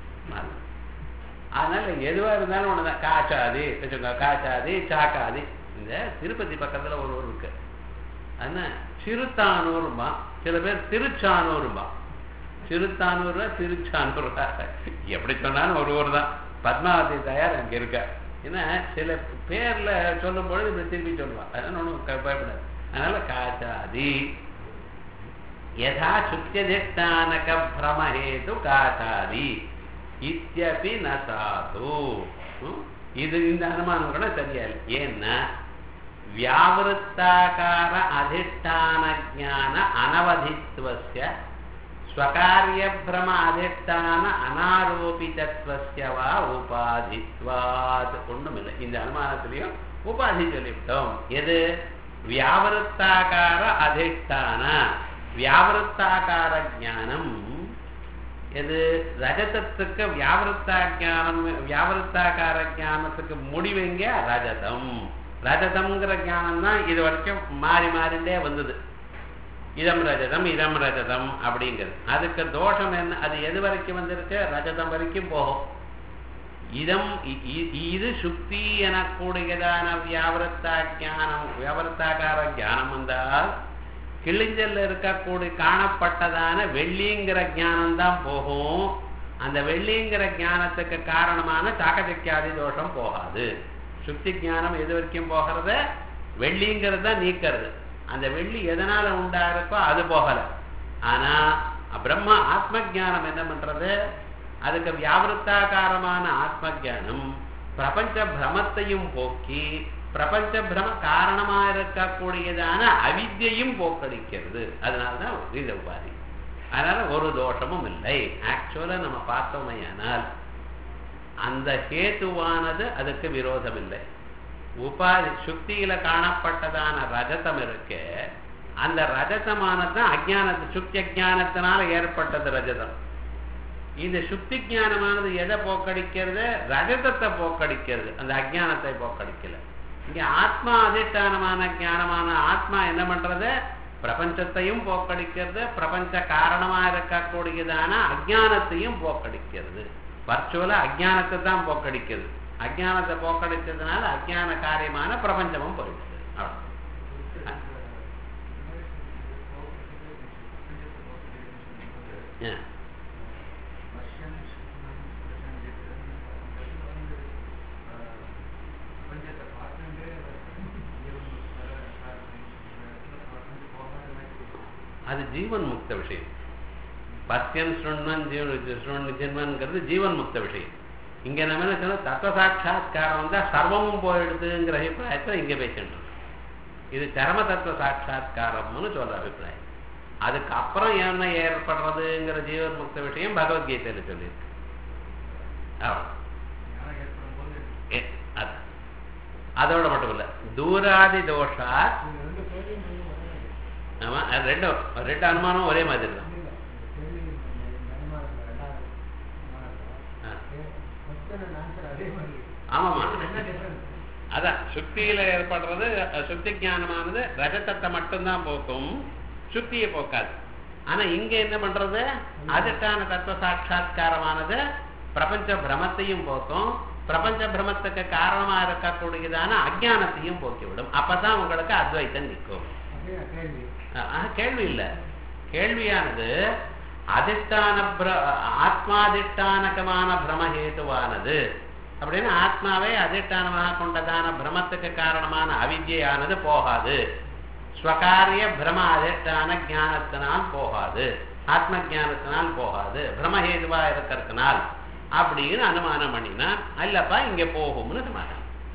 அதனால எதுவா இருந்தாலும் ஒண்ணுதான். காச்சாதி வச்சுக்கோங்க, காச்சாதி சாக்காதி. இந்த திருப்பதி பக்கத்துல ஒரு ஊர் இருக்கு, அது சிறுத்தானூர்பா, சில பேர் திருச்சானூர்பா. சிறுத்தானூர்ல திருச்சானூர்பா எப்படி சொன்னாலும் ஒரு ஊர் தான். பத்மாவதி தயார் அங்க இருக்க. ஏன்னா சில பேர்ல சொல்லும் பொழுது இப்படி திருப்பி சொல்லுவா, அதனால ஒன்றும் பயப்படாது. அதனால காச்சாதி யதா சுக்தியதிஷ்டானக பிரமஹேது காச்சாதி இத்யபி ந சாது. இது இந்த அனுமானம் கூட சரியா இல்லை. ஏன்னா வியாவிருத்தாகார அதிஷ்டான ஞான அனவதித்வஸ்ய ஸ்வகாரிய பிரம அதிஷ்டான அனாரோபிதத்வஸ்ய வா உபாதித்வாத். ஒண்ணும் இல்லை, இந்த அனுமானத்திலையும் உபாதி சொல்லிவிட்டோம். எது? வியாவிருத்தாகார அதிஷ்டான, வியாவிருத்தாகார ஞானம். எது? ரஜதத்துக்கு வியாவிருத்தா ஞானம், வியாவிருத்தாகார ஞானத்துக்கு முடிவுங்க ரஜதம். ரஜதம்ங்கிற ஞானம் தான் இது வரைக்கும் மாறி மாறிண்டே வந்தது. இதம் ரஜதம் இதம் ரஜதம் அப்படிங்கிறது. அதுக்கு தோஷம் என்ன? அது எது வரைக்கும் வந்திருக்கு? ரஜதம் வரைக்கும் போகும். இதம் இது சுக்தி எனக்கூடியதான வியாவிருத்தா ஞானம், வியாவிருத்தாகார ஞானம் வந்தால் கிழிஞ்சல்ல இருக்கக்கூடிய காணப்பட்டதான வெள்ளிங்கிற ஞானம் தான் போகும். அந்த வெள்ளிங்கிற ஞானத்துக்கு காரணமான சாக்கச்சக்கியாதி தோஷம் போகாது. சுக்தி ஞானம் எது வரைக்கும் போகிறது? வெள்ளிங்கிறது தான் நீக்கிறது. அந்த வெள்ளி எதனால உண்டா இருக்கோ அது போகல. ஆனா பிரம்ம ஆத்ம ஜானம் என்ன பண்றது? அதுக்கு வியாவிருத்தாகாரமான ஆத்ம ஜானம் பிரபஞ்ச பிரமத்தையும் போக்கி பிரபஞ்ச பிரம காரணமா இருக்கக்கூடியதான அவித்யையும் போக்கடிக்கிறது. அதனால்தான் இந்த உபாதி. அதனால ஒரு தோஷமும் இல்லை. ஆக்சுவலா நம்ம பார்த்தோமையானால் அந்த ஹேத்துவானது அதுக்கு விரோதம் இல்லை. உபாதி சுக்தியில காணப்பட்டதான ரஜதம் இருக்கு, அந்த ரஜதமானதுதான் அஜானத்து சுக்தி அஜானத்தினால ஏற்பட்டது ரஜதம். இந்த சுக்தி ஞானமானது எதை போக்கடிக்கிறது? ரஜதத்தை போக்கடிக்கிறது, அந்த அஜானத்தை போக்கடிக்கல. இங்க ஆத்மா அதிஷ்டானமான ஞானமான ஆத்மா என்ன பண்றது? பிரபஞ்சத்தையும் போக்கடிக்கிறது, பிரபஞ்ச காரணமா இருக்கக்கூடியதான அஜானத்தையும் போக்கடிக்கிறது. வர்ச்சுவலா அஜானத்தை தான் போக்கடிக்கிறது. அஜானத்தை போக்கடிச்சதுனால அஜான காரியமான பிரபஞ்சமும் போயிடுது. அது ஜீவன் முக்த விஷயம். பத்தியன் சுண்ணன் ஜீவன் ஜென்மன்கிறது ஜீவன் முக்த விஷயம். இங்க நம்ம என்ன சொல்ல தத்துவ சாட்சா்காரம் வந்தா சர்வமும் போயிடுதுங்கிற அபிப்பிராயத்தை இங்க பேசிட்டு இது சரம தத்துவ சாட்சா்காரம்னு சொல்ற அபிப்பிராயம். அதுக்கு அப்புறம் என்ன ஏற்படுறதுங்கிற ஜீவன் முக்த விஷயம் பகவத்கீதையில சொல்லியிருக்கு. அதோட மட்டும் இல்ல தூராதி தோஷா. ஆமா ரெண்டும் ரெண்டு அனுமானம் ஒரே மாதிரி தான். ஆமாமா அதான் சுக்தியில ஏற்படுறது. சுக்தி ஞானமானது ரஜதத்தை மட்டும்தான் போக்கும், சுக்தியை போக்காது. ஆனா இங்க என்ன பண்றது, அதிஷ்டான தத்துவ சாட்சா்காரமானது பிரபஞ்ச பிரமத்தையும் போக்கும், பிரபஞ்ச பிரமத்துக்கு காரணமா இருக்கக்கூடியதான அஜானத்தையும் போக்கிவிடும். அப்பதான் உங்களுக்கு அத்வைத்தம் நிற்கும். கேள்வி இல்ல, கேள்வியானது அதிஷ்டான ஆத்மாதிஷ்டானகமான பிரமஹேதுவானது அப்படின்னு ஆத்மாவை அதிஷ்டானமாக கொண்டதான பிரமத்துக்கு காரணமான அவித்யானது போகாது. ஸ்வகாரிய பிரம அதிஷ்டான ஞானத்தினால் போகாது, ஆத்ம ஞானத்தினால் போகாது, பிரமஹேதுவா இருக்கிறதுனால் அப்படின்னு அனுமானம் பண்ணினா அல்லப்பா இங்க போகும்னு சமாதானம்.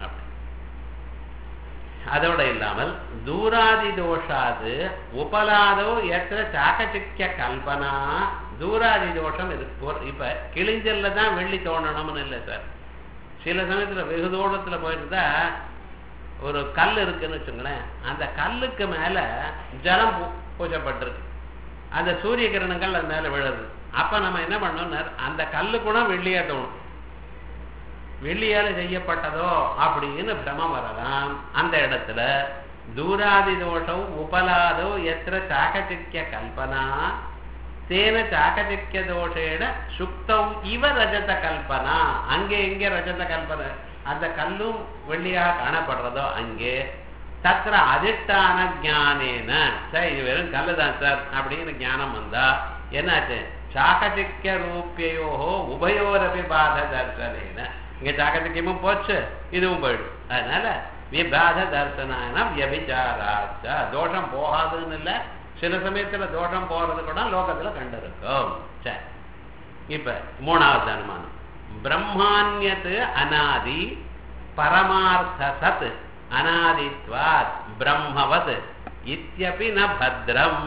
அதோட இல்லாமல் தூராதி தோஷாது உபலாதோ எத்த சாக்கச்சிக்க கல்பனா. தூராதி தோஷம் இருக்கு. இப்ப கிழிஞ்சல்ல தான் வெள்ளி தோணணும்னு இல்லை சார். சில சமயத்துல வெகு தூரத்துல போயிருந்தா ஒரு கல் இருக்குன்னு வச்சுங்களேன், அந்த கல்லுக்கு மேல ஜலம் பூசப்பட்டிருக்கு, அந்த சூரிய கிரணங்கள் அது மேல விழுது. அப்ப நம்ம என்ன பண்ணோம்னா அந்த கல்லு கூட வெள்ளியா தோணும், வெள்ளியால செய்யப்பட்டதோ அப்படின்னு பிரமம் வரலாம். அந்த இடத்துல தூராதி தோஷம் உபலாதோ எத்திர சாக்கச்சிக்க கல்பனா தேன சாக்கச்சிக்க தோஷேன சுக்தம் இவ ரஜத கல்பனா. அங்கே எங்கே ரஜத கல்பனை, அந்த கல்லும் வெள்ளியாக காணப்படுறதோ அங்கே தத்திர அதிஷ்டான ஞானேன சார் இது வெறும் கல்லு தான் சார் அப்படின்னு ஞானம் வந்தா என்னாச்சு, சாக்கச்சிக்க ரூபியோஹோ உபயோரபி பாத தர்சனேன. இங்க சாக்கச்சிக்கமும் போச்சு, இதுவும் போயிடும். அதனால விபாத தர்சனான வியபிச்சாராச்ச. தோஷம் போகாதுன்னு இல்லை, சில சமயத்துல தோஷம் போறது கூட லோகத்துல கண்டிருக்கும். சரி, இப்ப மூணாவது அனுமானம் பிரம்மாண்யத்து அநாதி பரமார்த்த சத் அநாதித்வாத் பிரம்மவத் இத்யபி ந பத்ரம்.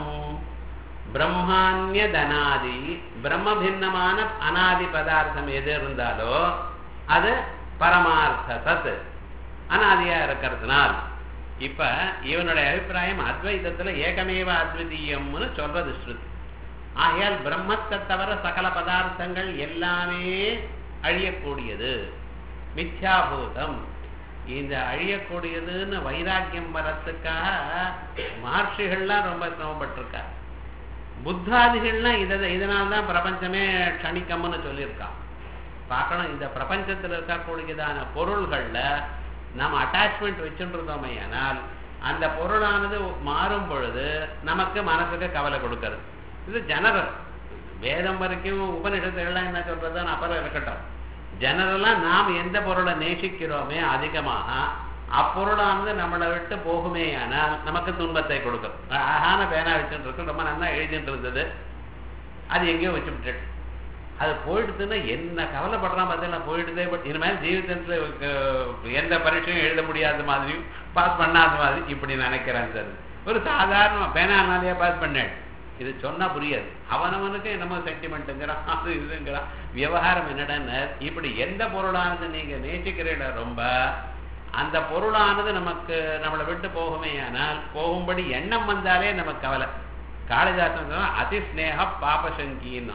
பிரம்மாண்யதனாதி பிரம்ம பின்னமான அநாதி பதார்த்தம் எது இருந்தாலோ அது பரமார்த்த சத் அநாதியா இருக்கிறதுனால். இப்ப இவனுடைய அபிப்பிராயம் அத்வைதத்துல ஏகமேவ அத்விதீயம்னு சொல்றது ஸ்ருதி. ஆகையால் பிரம்மத்தை தவிர சகல பதார்த்தங்கள் எல்லாமே அழியக்கூடியது, மித்யாபூதம். இந்த அழியக்கூடியதுன்னு வைராக்கியம் வரத்துக்காக மகர்ஷிகள்லாம் ரொம்ப சிரமப்பட்டிருக்கார். புத்தாதிகள்லாம் இதை இதனால்தான் பிரபஞ்சமே க்ஷணிக்கம்னு சொல்லியிருக்கான். பார்க்கணும், இந்த பிரபஞ்சத்தில் இருக்கக்கூடியதான பொருள்கள்ல நாம் அட்டாச்மெண்ட் வச்சுருந்தோமே ஆனால் அந்த பொருளானது மாறும் பொழுது நமக்கு மனசுக்கு கவலை கொடுக்கறது. இது ஜெனரல். வேதம் வரைக்கும் உபனிஷத்துகள்லாம் என்ன சொல்றதுன்னு அப்புறம் இருக்கட்டும். ஜெனரலா நாம் எந்த பொருளை நேசிக்கிறோமே அதிகமாக அப்பொருளானது நம்மளை விட்டு போகுமே ஆனால் நமக்கு துன்பத்தை கொடுக்கும். அழகான பேனா வச்சுட்டு இருக்கு, ரொம்ப நல்லா எழுதிட்டு இருந்தது, அது எங்கேயோ வச்சு விட்டுட்டு அது போயிடுதுன்னா என்ன கவலைப்படுறான் பார்த்தீங்கன்னா போயிடுதே. பட் இனிமேல் ஜீவிதத்தில் எந்த பரீட்சையும் எழுத முடியாத மாதிரியும் பாஸ் பண்ணாத மாதிரி இப்படி நினைக்கிறேன் சார். ஒரு சாதாரண பேனானாலேயே பாஸ் பண்ணேன். இது சொன்னா புரியாது, அவனவனுக்கு என்னமோ சென்டிமெண்ட்டுங்கிறான், அது இதுங்கிறான். விவகாரம் என்னடான்னு இப்படி எந்த பொருளானது நீங்க நேசிக்கிறீங்களா ரொம்ப, அந்த பொருளானது நமக்கு நம்மளை விட்டு போகுமே ஆனால் போகும்படி எண்ணம் வந்தாலே நமக்கு கவலை. காளிதாசன் அதிஸ்நேக பாபசங்கின்னா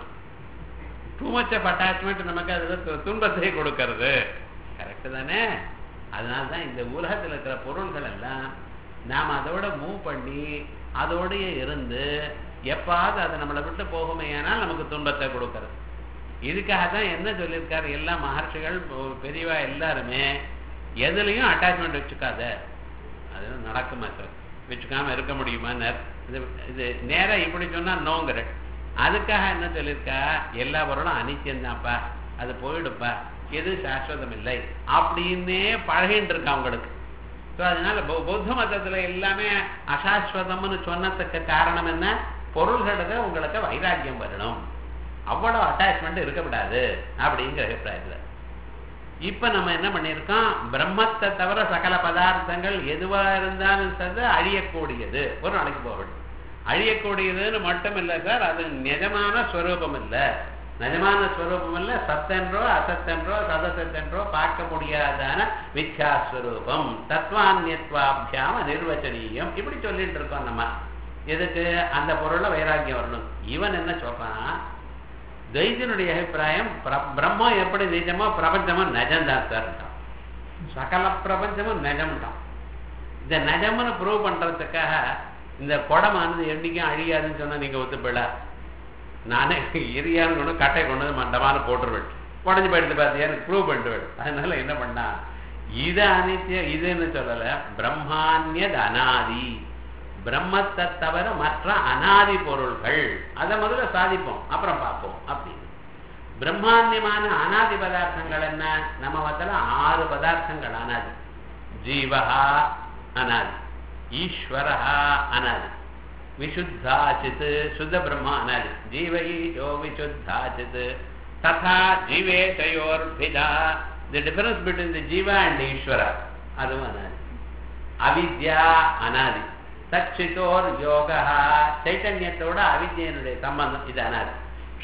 டூ மச் ஆஃப் அட்டாச்மெண்ட் நமக்கு அது துன்பத்தை கொடுக்கறது. கரெக்டு தானே? அதனால தான் இந்த உலகத்தில் இருக்கிற பொருள்கள் எல்லாம் நாம் அதோட மூவ் பண்ணி அதோடைய இருந்து எப்பாவது அதை நம்மளை விட்டு போகுமே ஆனால் நமக்கு துன்பத்தை கொடுக்கறது. இதுக்காக தான் என்ன சொல்லியிருக்காரு எல்லா மகர்ஷிகள் பெரியவா எல்லாருமே, எதுலையும் அட்டாச்மெண்ட் வச்சுக்காத. அது நடக்குமா சார், வச்சுக்காம இருக்க முடியுமா? இது இது நேராக இப்படி சொன்னால் நோங்கிற. அதுக்காக என்ன சொல்லியிருக்கா, எல்லா பொருளும் அனித்தியம்தான்ப்பா, அது போயிடுப்பா, எது சாஸ்வதம் இல்லை அப்படின்னே பழகின்னு இருக்கா அவங்களுக்கு. ஸோ அதனால பௌத்த மதத்துல எல்லாமே அசாஸ்வதம்னு சொன்னதுக்கு காரணம் என்ன, பொருள்களுக்கு உங்களுக்கு வைராக்கியம் வரணும், அவ்வளோ அட்டாச்மெண்ட் இருக்கக்கூடாது அப்படிங்கிற அபிப்பிராயத்தில். இப்ப நம்ம என்ன பண்ணியிருக்கோம், பிரம்மத்தை தவிர சகல பதார்த்தங்கள் எதுவா இருந்தாலும் சரி அழியக்கூடியது, ஒரு நாளைக்கு போகணும். அழியக்கூடியதுன்னு மட்டும் இல்லை சார், அது நிஜமான ஸ்வரூபம் இல்லை. நிஜமான ஸ்வரூபம் இல்ல, சத்தென்றோ அசத்தென்றோ சதசத்தென்றோ பார்க்க முடியாதான மித்யாஸ்வரூபம். தத்வான்யத்வாபியாம நிர்வச்சனீயம் இப்படி சொல்லிட்டு இருக்கோம் நம்ம. எதுக்கு? அந்த பொருள்ல வைராக்கியம் வரணும். இவன் என்ன சொல்றான்? துவைத்தினுடைய அபிப்பிராயம் பிரம்மம் எப்படி நிஜமோ பிரபஞ்சமும் நஜம்தான் சார். சகல பிரபஞ்சமும் நஜம்தான். இந்த நஜம்னு ப்ரூவ் பண்றதுக்காக இந்த குடமானது என்னைக்கும் அழியாதுன்னு சொன்னா நீங்க ஒத்துப்பட? நானே எரியான்னு கொண்டு கட்டை கொண்டு மண்டமான போட்டுருவேன், உடஞ்சி போயிட்டு பார்த்தியா எனக்கு ப்ரூவ் பண்ணிட்டு. அதனால என்ன பண்ணா, இது அனித்தியம் இதுன்னு சொல்லல, பிரம்மான்யது அனாதி, பிரம்மத்தை தவிர மற்ற அனாதி பொருள்கள், அதை முதல்ல சாதிப்போம் அப்புறம் பார்ப்போம். அப்படி பிரம்மான்யமான அனாதி பதார்த்தங்கள் என்ன? நம்ம மத்தில ஆறு பதார்த்தங்கள் அனாதி. ஜீவஹா அனாதி, ஈஸ்வரஹா அனாதி, விசுத்தாச்சித் சுத்த பிரம்மா அனாதி, ஜீவயோ விசுத்தாச்சித் ததா ஜீவேஷயோர்பிதா. The difference between the jiva and Ishwara அதுவும் அனாதி. அவித்யா அனாதி, சச்சிதோர் யோகா சைத்தன்யத்தோட அவித்யனுடைய சம்பந்தம் இது அனாதி.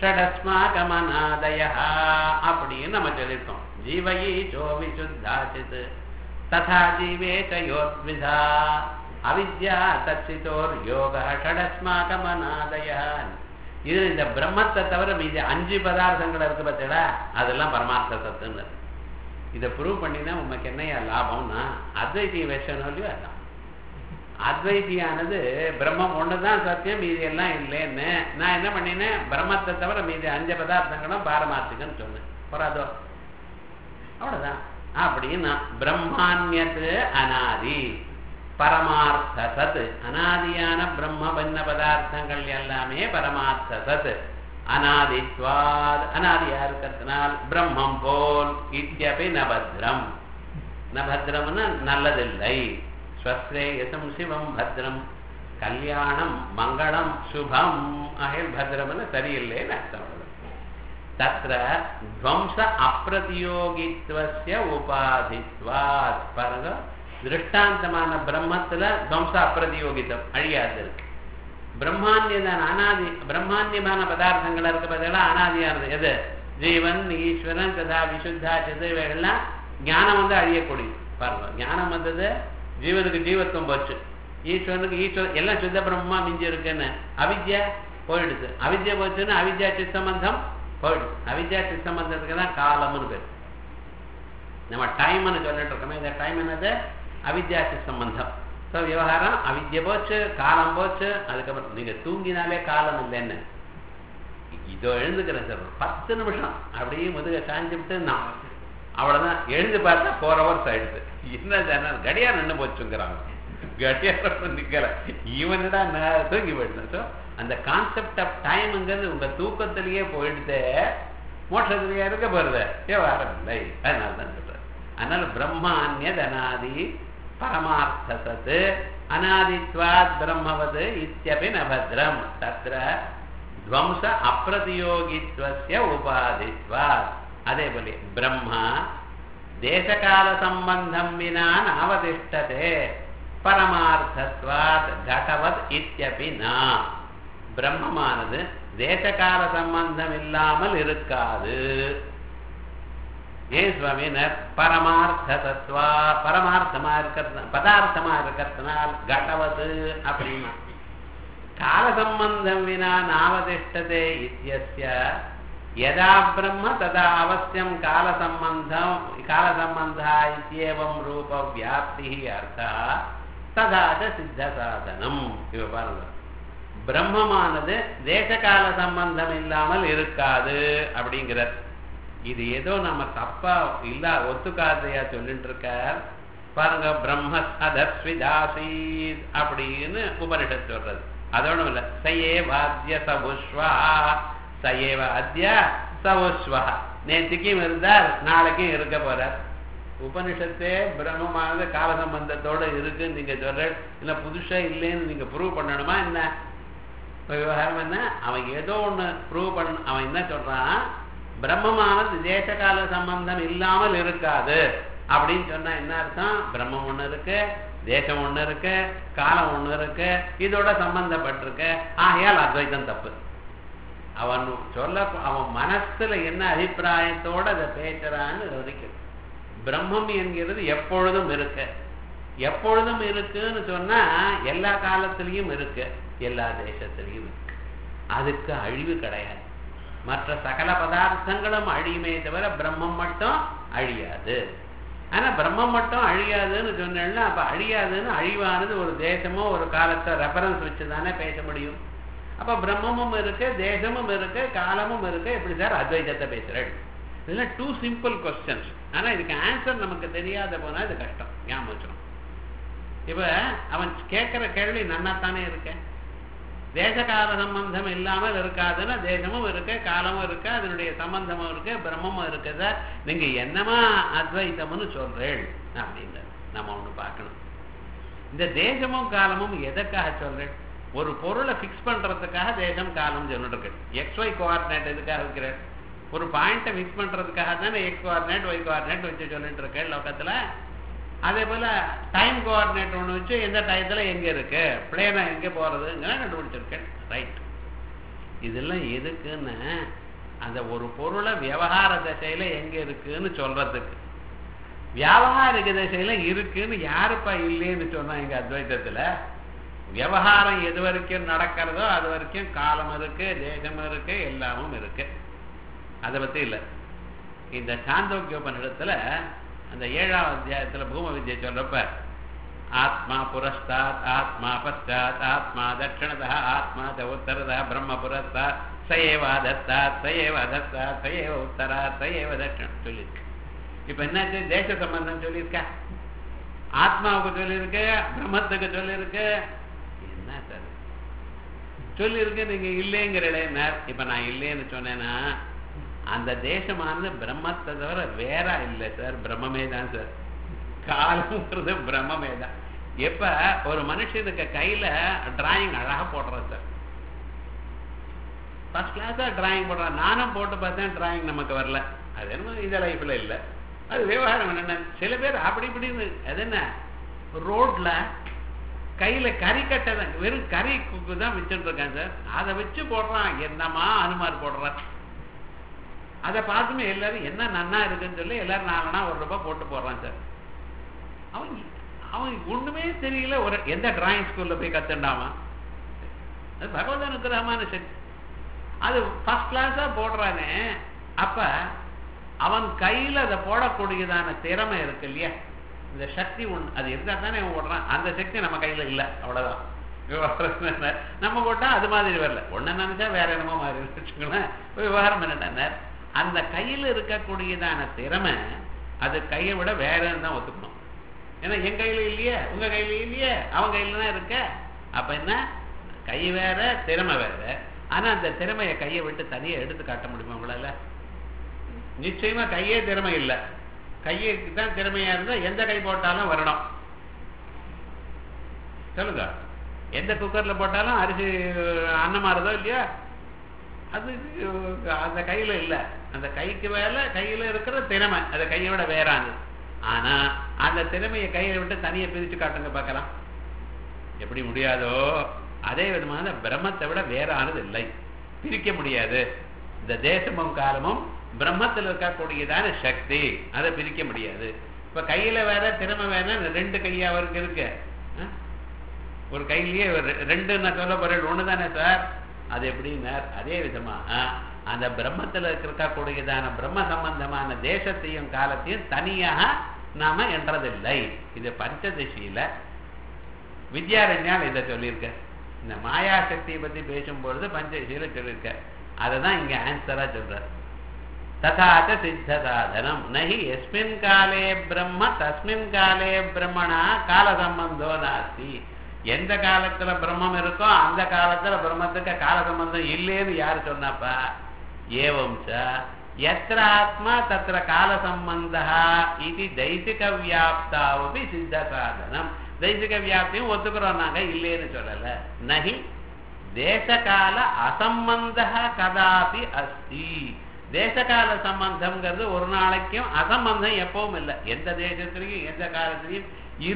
ஷடஸ்மாகமனாதய அப்படின்னு நம்ம சொல்லியிருக்கோம். ஜீவயி சோவி சுத்தாச்சித் ததா ஜீவேஷயோர்விதா அவித்யா சச்சிதோர் யோகா ஷடஸ்மாகமனாதய. இது இந்த பிரம்மத்தை தவிர மீது அஞ்சு பதார்த்தங்கள் இருக்கு பார்த்தீங்களா, அதெல்லாம் பரமார்த்த சத்துன்னு. இதை ப்ரூவ் பண்ணினா உனக்கு என்னையா லாபம்னா, அத்வைத்திய விஷயம் அதான். அத்வைத்தியானது பிரம்மம் ஒண்ணுதான் சத்தியம், மீதி எல்லாம் இல்லைன்னு நான் என்ன பண்ணினேன், பிரம்மத்தை தவிர மீதி அஞ்சு பதார்த்தங்களும் பாரமார்த்திகன்னு சொன்னேன். போறாதோ? அவ்வளவுதான். அப்படின்னா பிரம்மான்யத்து அனாதி பரமார்த்த சத், அனாதியான பிரம்ம பன்ன பதார்த்தங்கள் எல்லாமே பரமார்த்த சத். அநாதித்வாத், அநாதியா இருக்கிறதுனால் பிரம்மம் போல். இத்யபி நபத்ரம், நபத்ரம்னா நல்லதில்லை. ஸ்வஸ்ரேயசம் சிவம் பத்ரம், கல்யாணம் மங்களம் சுபம். ஆகிய பத்ரம்னு சரியில்லைன்னு அர்த்தம். தத்ர துவம்ச அப்பிரதியோகித்வஸ்ய உபாதித்வாத். பாருங்க, திருஷ்டாந்தமான பிரம்மத்துல துவம்ச அப்பிரதியோகித்தம் அழியாது இருக்கு. பிரம்மான்யதான அனாதி பிரம்மான்யமான பதார்த்தங்கள் இருக்கு பார்த்தீங்களா, அனாதியானது எது? ஜீவன் ஈஸ்வரன் ததா விசுத்தா சிது, இவைகள்லாம் ஞானம் வந்து அழியக்கூடியது. பாருங்க, ஞானம் வந்தது, ஜீவனுக்கு ஜீவத்துவம் போச்சு, ஈஸ்வரனுக்கு ஈஸ்வரன் எல்லாம் சுத்த பிரம்மமா மிஞ்சி இருக்குன்னு. அவித்யா போயிடுது, அவித்யா போச்சுன்னு அவித்யா சித்தம்பந்தம் போயிடுது. அவித்யா சித்தம்பந்தத்துக்கு தான் காலம்னு பேர். நம்ம டைம்னு சொல்லிட்டு இருக்கோமே, இந்த டைம் என்னது? அவித்யா சித்தம்பந்தம். ஸோ விவகாரம் அவித்யா போச்சு, காலம் போச்சு. அதுக்கப்புறம் நீங்க தூங்கினாலே காலம் இல்லைன்னு. இதோ எழுந்துக்கிறேன் சார், பத்து நிமிஷம் அப்படியே முதுக சாஞ்சு விட்டு நான் அவ்வளவுதான். எழுந்து பார்த்தா ஃபோர் ஹவர்ஸ் ஆயிடுது. என்ன சார் கடியாரம் நின்று போச்சுங்கிறாங்க. கடியாரம் நிக்கல, இவனடா நான் தூங்கி போயிடுது. ஸோ அந்த கான்செப்ட் ஆஃப் டைம்ங்கிறது உங்க தூக்கத்திலேயே போயிடுது, மோட்சத்திலேயே இருக்க போறது விவகாரம் இல்லை. அதனால தான் சொல்றேன். அதனால பிரம்மான்யத் அநாதி பரமார்த்த சத், அநாதித்வாத் பிரம்மவது இத்யபி நபத்ரம். தத்ர துவம்ச அப்பிரதியோகித்வஸ்ய உபாதித்வாத். அதே போல பிரம்மா தேசகால சம்பந்தம் வினா அவதிஷ்டதே பரமார்த்தத்வாத் கடவத் இத்யபி நா. பிரம்மமானது தேசகால சம்பந்தம் இல்லாமல் இருக்காது. ஏன் சுவாமினர்? பரமார்த்த தத்துவா, பரமார்த்தமா இருக்கிறது பதார்த்தமா இருக்கிறதுனால் கடவது அப்படின்னா. கால சம்பந்தம் வினா நாவதிஷ்டதே இத்யஸ்ய யதா பிரம்ம ததா அவசியம் கால சம்பந்தம் கால சம்பந்தா இத்யேவம் ரூப வியாப்தி அர்த்தா ததாச்ச சித்த சாதனம். இவ பாருங்க, பிரம்மமானது தேசகால சம்பந்தம் இல்லாமல் இருக்காது அப்படிங்கிறார். இது ஏதோ நம்ம தப்பா இல்ல ஒத்துக்காதையா சொல்லிட்டு இருக்கார். பாருங்க, பிரம்ம அதஸ்விதாசீத் அப்படின்னு உபனிஷத் சொல்றது. அதோட இல்ல, சயே வாத்திய சபுஸ்வா, சயேவ அத்ய சவுஸ்வா. நேற்றுக்கும் இருந்தார், நாளைக்கும் இருக்க போறார். உபனிஷத்தே பிரம்மமானது கால சம்பந்தத்தோட இருக்குன்னு நீங்க சொல்ற, இல்ல புதுசா இல்லைன்னு நீங்க ப்ரூவ் பண்ணணுமா என்ன? விவகாரம் என்ன? அவன் ஏதோ ஒண்ணு ப்ரூவ் பண்ண. அவன் என்ன சொல்றான்? பிரம்மமானது தேசகால சம்பந்தம் இல்லாமல் இருக்காது அப்படின்னு சொன்னா என்ன அர்த்தம்? பிரம்மம் ஒண்ணு இருக்கு, தேசம் ஒண்ணு இருக்கு, காலம் ஒண்ணு இருக்கு, இதோட சம்பந்தப்பட்டிருக்கு. ஆகையால் அத்வைத்தம் தப்பு. அவன் சொல்ல அவன் மனசுல என்ன அபிப்பிராயத்தோட அதை பேசுறான்னு விவரிக்கிறது. பிரம்மம் என்கிறது எப்பொழுதும் இருக்கு. எப்பொழுதும் இருக்குன்னு சொன்னா எல்லா காலத்திலையும் இருக்கு, எல்லா தேசத்திலையும் இருக்கு. அதுக்கு அழிவு கிடையாது. மற்ற சகல பதார்த்தங்களும் அழியுமே தவிர பிரம்மம் மட்டும் அழியாது. ஆனா பிரம்மம் மட்டும் அழியாதுன்னு சொன்னேன்னா அப்ப அழியாதுன்னு அழிவானது ஒரு தேசமோ ஒரு காலத்தை ரெஃபரன்ஸ் வச்சுதானே பேச முடியும். அப்ப பிரம்மமும் இருக்கு, தேசமும் இருக்கு, காலமும் இருக்கு. எப்படி சார் அத்வைதத்தை பேசுறேன்? இதெல்லாம் டூ சிம்பிள் கொஸ்டின்ஸ். ஆனா இதுக்கு ஆன்சர் நமக்கு தெரியாத போனா இது கஷ்டம். ஞாபகம் வச்சிடும். இப்ப அவன் கேட்கிற கேள்வி நன்னாத்தானே இருக்க. தேசகால சம்பந்தம் இல்லாமல் இருக்காதுன்னா தேசமும் இருக்கு, காலமும் இருக்கு, அதனுடைய சம்பந்தமும் இருக்கு, பிரம்மமும் இருக்குதா, நீங்க என்னமா அத்வைத்தம்னு சொல்றேன் அப்படின்னு நம்ம ஒண்ணு பார்க்கணும். இந்த தேசமும் காலமும் எதற்காக சொல்றேன்? ஒரு பொருளை பிக்ஸ் பண்றதுக்காக தேசம் காலம் சொல்லிட்டு இருக்கு. எக்ஸ் ஒய் கோஆர்டினேட் எதுக்காக இருக்கிறேன்? ஒரு பாயிண்ட்டை பிக்ஸ் பண்றதுக்காக தானே எக்ஸ் கோஆர்டினேட் ஒய் கோஆர்டினேட் வச்சு சொல்லிட்டு இருக்கேன் லோகத்துல. அதே போல டைம் கோஆர்டினேட் ஒன்று வச்சு எந்த டயத்துல எங்க இருக்கு, பிளேனா எங்க போறதுங்கிற கண்டுபிடிச்சிருக்கேன். ரைட். இதெல்லாம் எதுக்குன்னு அந்த ஒரு பொருளை விவகார திசையில எங்க இருக்குன்னு சொல்றதுக்கு. வியாபகாரிக திசையில இருக்குன்னு யாருப்பா இல்லைன்னு சொன்னா எங்க அத்வைத்தத்துல? விவகாரம் எது வரைக்கும் நடக்கிறதோ அது வரைக்கும் காலம் இருக்கு, தேசம் இருக்கு, எல்லாமும் இருக்கு. அதை பத்தி இல்லை. இந்த சாந்தோக்கியோபனிடத்துல அந்த ஏழாவது அத்தியாயத்துல பூம வித்யை சொல்றப்ப ஆத்மா புரஸ்தாத், ஆத்மா பశ్చాத், ஆத்மா தட்சிணதா, ஆத்மா உத்தரதா, பிரம்ம புரஸ்தாத், சயேவ அதஸ்தாத், சயேவ அதஸ்தாத், சயேவ உத்தராத், சயேவ தட்சிணம் சொல்லியிருக்கு. இப்ப என்னாச்சு? தேச சம்பந்தம் சொல்லியிருக்க, ஆத்மாவுக்கு சொல்லியிருக்கு, பிரம்மத்துக்கு சொல்லியிருக்கு. என்ன சார் சொல்லியிருக்கு? நீங்க இல்லைங்கிறேன். இப்ப நான் இல்லைன்னு சொன்னேன்னா அந்த தேசமானது பிரம்மத்தை தவிர வேற இல்லை சார், பிரம்மமே தான் சார். காலம்ங்கிறது பிரம்மமே தான். எப்ப ஒரு மனுஷனுக்கு கையில டிராயிங் அழகா போடுற சார், ஃபர்ஸ்ட் கிளாஸா டிராயிங் போடுறான். நானும் போட்டு பார்த்தேன், டிராயிங் நமக்கு வரல. அது என்ன இந்த லைஃப்ல இல்லை, அது விவகாரம் என்னென்ன. சில பேர் அப்படி இப்படின்னு அது என்ன ரோட்ல கையில கறி கட்டை தான், வெறும் கறி குக்கு தான் வச்சுட்டு இருக்கான் சார். அதை வச்சு போடுறான். என்னமா அனுமார் போடுறான். அதை பார்த்துமே எல்லாரும் என்ன நன்னா இருக்குன்னு சொல்லி எல்லாரும் நாலனா ஒரு ரூபாய் போட்டு போடுறான் சார். அவன் அவன் ஒண்ணுமே தெரியல. ஒரு எந்த டிராயிங் ஸ்கூல்ல போய் கத்துண்டாமா? அது பகவத் அனுகிரகமான சக்தி. அது ஃபர்ஸ்ட் கிளாஸா போடுறானே. அப்ப அவன் கையில அதை போடக்கூடியதான திறமை இருக்கு இல்லையா, இந்த சக்தி ஒண்ணு அது இருந்தா தானே அவன் போடுறான். அந்த சக்தி நம்ம கையில இல்லை, அவ்வளவுதான். நம்ம போட்டா அது மாதிரி வரல. ஒண்ணு நினைச்சா வேற என்னமோ மாதிரி வச்சுக்கோங்களேன். விவகாரம் என்னன்னா அந்த கையில இருக்கக்கூடியதான திறமை அது கையை விட வேறன்னு தான் ஒத்துக்கணும். ஏன்னா என் கையில இல்லையே, உங்க கையில இல்லையே, அவன் கையில தான் இருக்க. அப்ப என்ன, கை வேற திறமை வேற. ஆனா அந்த திறமையை கையை விட்டு தனியா எடுத்து காட்ட முடியுமா உங்களால? நிச்சயமா கையே திறமை இல்லை. கையுக்கு தான் திறமையா இருந்தா எந்த கை போட்டாலும் வரணும். சொல்லுங்க, எந்த குக்கர்ல போட்டாலும் அரிசி அன்னமாறதோ இல்லையா, அது அந்த கையில இல்ல. அந்த கைக்கு வேலை கையில இருக்கிற திறமை அந்த கையை விட வேறானது. ஆனா அந்த திறமையை கையை விட்டு தனியை பிரிச்சு காட்டுங்க பார்க்கலாம். எப்படி முடியாதோ அதே விதமான பிரம்மத்தை விட வேறானது இல்லை, பிரிக்க முடியாது. இந்த தேசமும் காலமும் பிரம்மத்தில் இருக்கக்கூடியதான சக்தி, அதை பிரிக்க முடியாது. இப்ப கையில வேற திறமை வேற, ரெண்டு கையா அவருக்கு இருக்கு. ஒரு கையிலேயே ரெண்டு நான் சொல்ல போறேன், ஒண்ணுதானே சார். அது எப்படின்னார், அதே விதமாக அந்த பிரம்மத்தில் இருக்கக்கூடியதான பிரம்ம சம்பந்தமான தேசத்தையும் காலத்தையும் தனியாக நாம என்றதில்லை. இது பஞ்சதசியில வித்யாரண்யால் இதை சொல்லியிருக்க. இந்த மாயா சக்தியை பத்தி பேசும்பொழுது பஞ்சதசியில சொல்லியிருக்க. அதை தான் இங்க ஆன்சரா சொல்றார். ததாச்ச சித்த சாதனம் நஹி எஸ்மின் காலே பிரம்ம தஸ்மின் காலே பிரம்மணா கால சம்பந்தோ நாஸ்தி. எந்த காலத்துல பிரம்மம் இருக்கோ அந்த காலத்துல பிரம்மத்துக்கு கால சம்பந்தம் இல்லைன்னு யாரு சொன்னாப்பா? ஏவம் எத்திர ஆத்மா தத்திர கால சம்பந்தா இது தைசிக வியாப்தாவபி சித்த சாதனம். தைசிக வியாப்தியும் ஒத்துக்கிறோம் நாங்க, இல்லைன்னு சொல்லல. நஹி தேசகால அசம்பந்த கதாபி அஸ்தி. தேசகால சம்பந்தம்ங்கிறது ஒரு நாளைக்கும், அசம்பந்தம் எப்பவும் இல்லை. எந்த தேசத்திலையும் எந்த காலத்திலையும்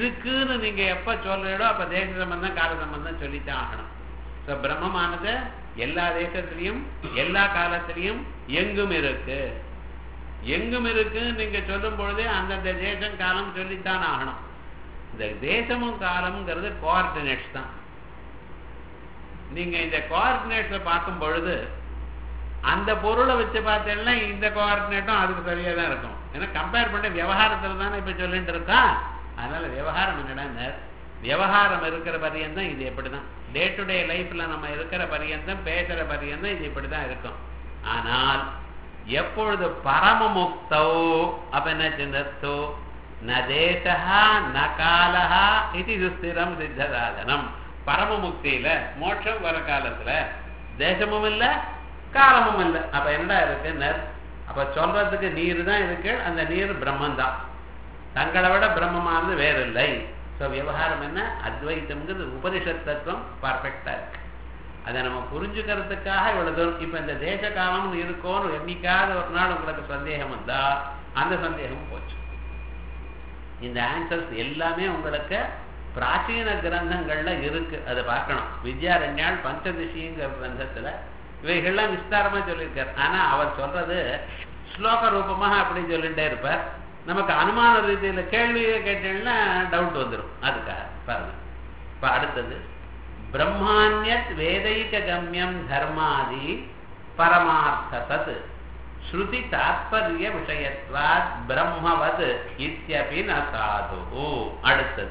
இருக்குன்னு நீங்க எப்ப சொல்றீங்களோ அப்ப தேச சம்பந்தம் கால சம்பந்தம் சொல்லித்தான் ஆகணும். பிரம்மமானது எல்லா தேசத்திலையும் எல்லா காலத்திலையும் எங்கும் இருக்கு. எங்கும் இருக்கு நீங்க சொல்லும் பொழுதே அந்தந்த தேசம் காலம் சொல்லித்தான் ஆகணும். இந்த தேசமும் காலம்ங்கிறது கோஆர்டினேட்ஸ் தான். நீங்க இந்த கோஆர்டினேட்ஸை பார்க்கும் பொழுது அந்த பொருளை வச்சு பார்த்தேன்னா இந்த கோஆர்டினேட்டும் அதுக்கு சரியா தான் இருக்கும். ஏன்னா கம்பேர் பண்ண விவகாரத்துல தானே இப்ப சொல்லிட்டு இருக்கான். அதனால விவகாரம் என்னடா, விவகாரம் இருக்கிற பரியந்தம் இது எப்படிதான், டே டு டே லைஃப்ல நம்ம இருக்கிற பரியந்தம் பேசுற பரியந்தம் இது இப்படிதான் இருக்கும். ஆனால் எப்பொழுது பரமமுக்தோ அப்ப என்ன சின்னத்தோ ந தேசா ந காலஹா இது சுஸ்திரம் சித்தசாதனம். பரமமுக்தியில மோட்சம் வர காலத்துல தேசமும் இல்ல காலமும் இல்லை. அப்ப என்னடா இருக்கு, அப்ப சொல்றதுக்கு நீர் தான் இருக்கு. அந்த நீர் பிரம்மன் தான், தங்களை விட பிரம்மமானது வேற இல்லை. ஸோ விவகாரம் என்ன, அத்வைத்தம்ங்கிறது உபனிஷத் தத்துவம் பர்ஃபெக்டா இருக்கு. அதை நம்ம புரிஞ்சுக்கிறதுக்காக இவ்வளவு தூரம். இப்ப இந்த தேச காலம் இருக்கோன்னு என்னைக்காத ஒரு நாள் உங்களுக்கு சந்தேகம் வந்தா அந்த சந்தேகமும் போச்சு. இந்த ஆன்சர்ஸ் எல்லாமே உங்களுக்கு பிராச்சீன கிரந்தங்கள்ல இருக்கு, அதை பார்க்கணும். வித்யாரண்யாள் பஞ்சதிஷிங்கிற கிரந்தத்துல இவைகள்லாம் விஸ்தாரமா சொல்லியிருக்கார். ஆனா அவர் சொல்றது ஸ்லோக ரூபமாக அப்படி சொல்லிட்டே இருப்பார். நமக்கு அனுமான ரீதியில கேள்வியை கேட்டீங்கன்னா டவுட் வந்துடும். அதுக்காக பாருங்க. இப்ப அடுத்தது பிரம்மாண்யத் வேதைக கம்யம் தர்மாதி பரமார்த்த தத் ஸ்ருதி தாத்பர்ய விஷயத்வாத் பிரம்மவத் இத்யபி ந சாது. அடுத்தது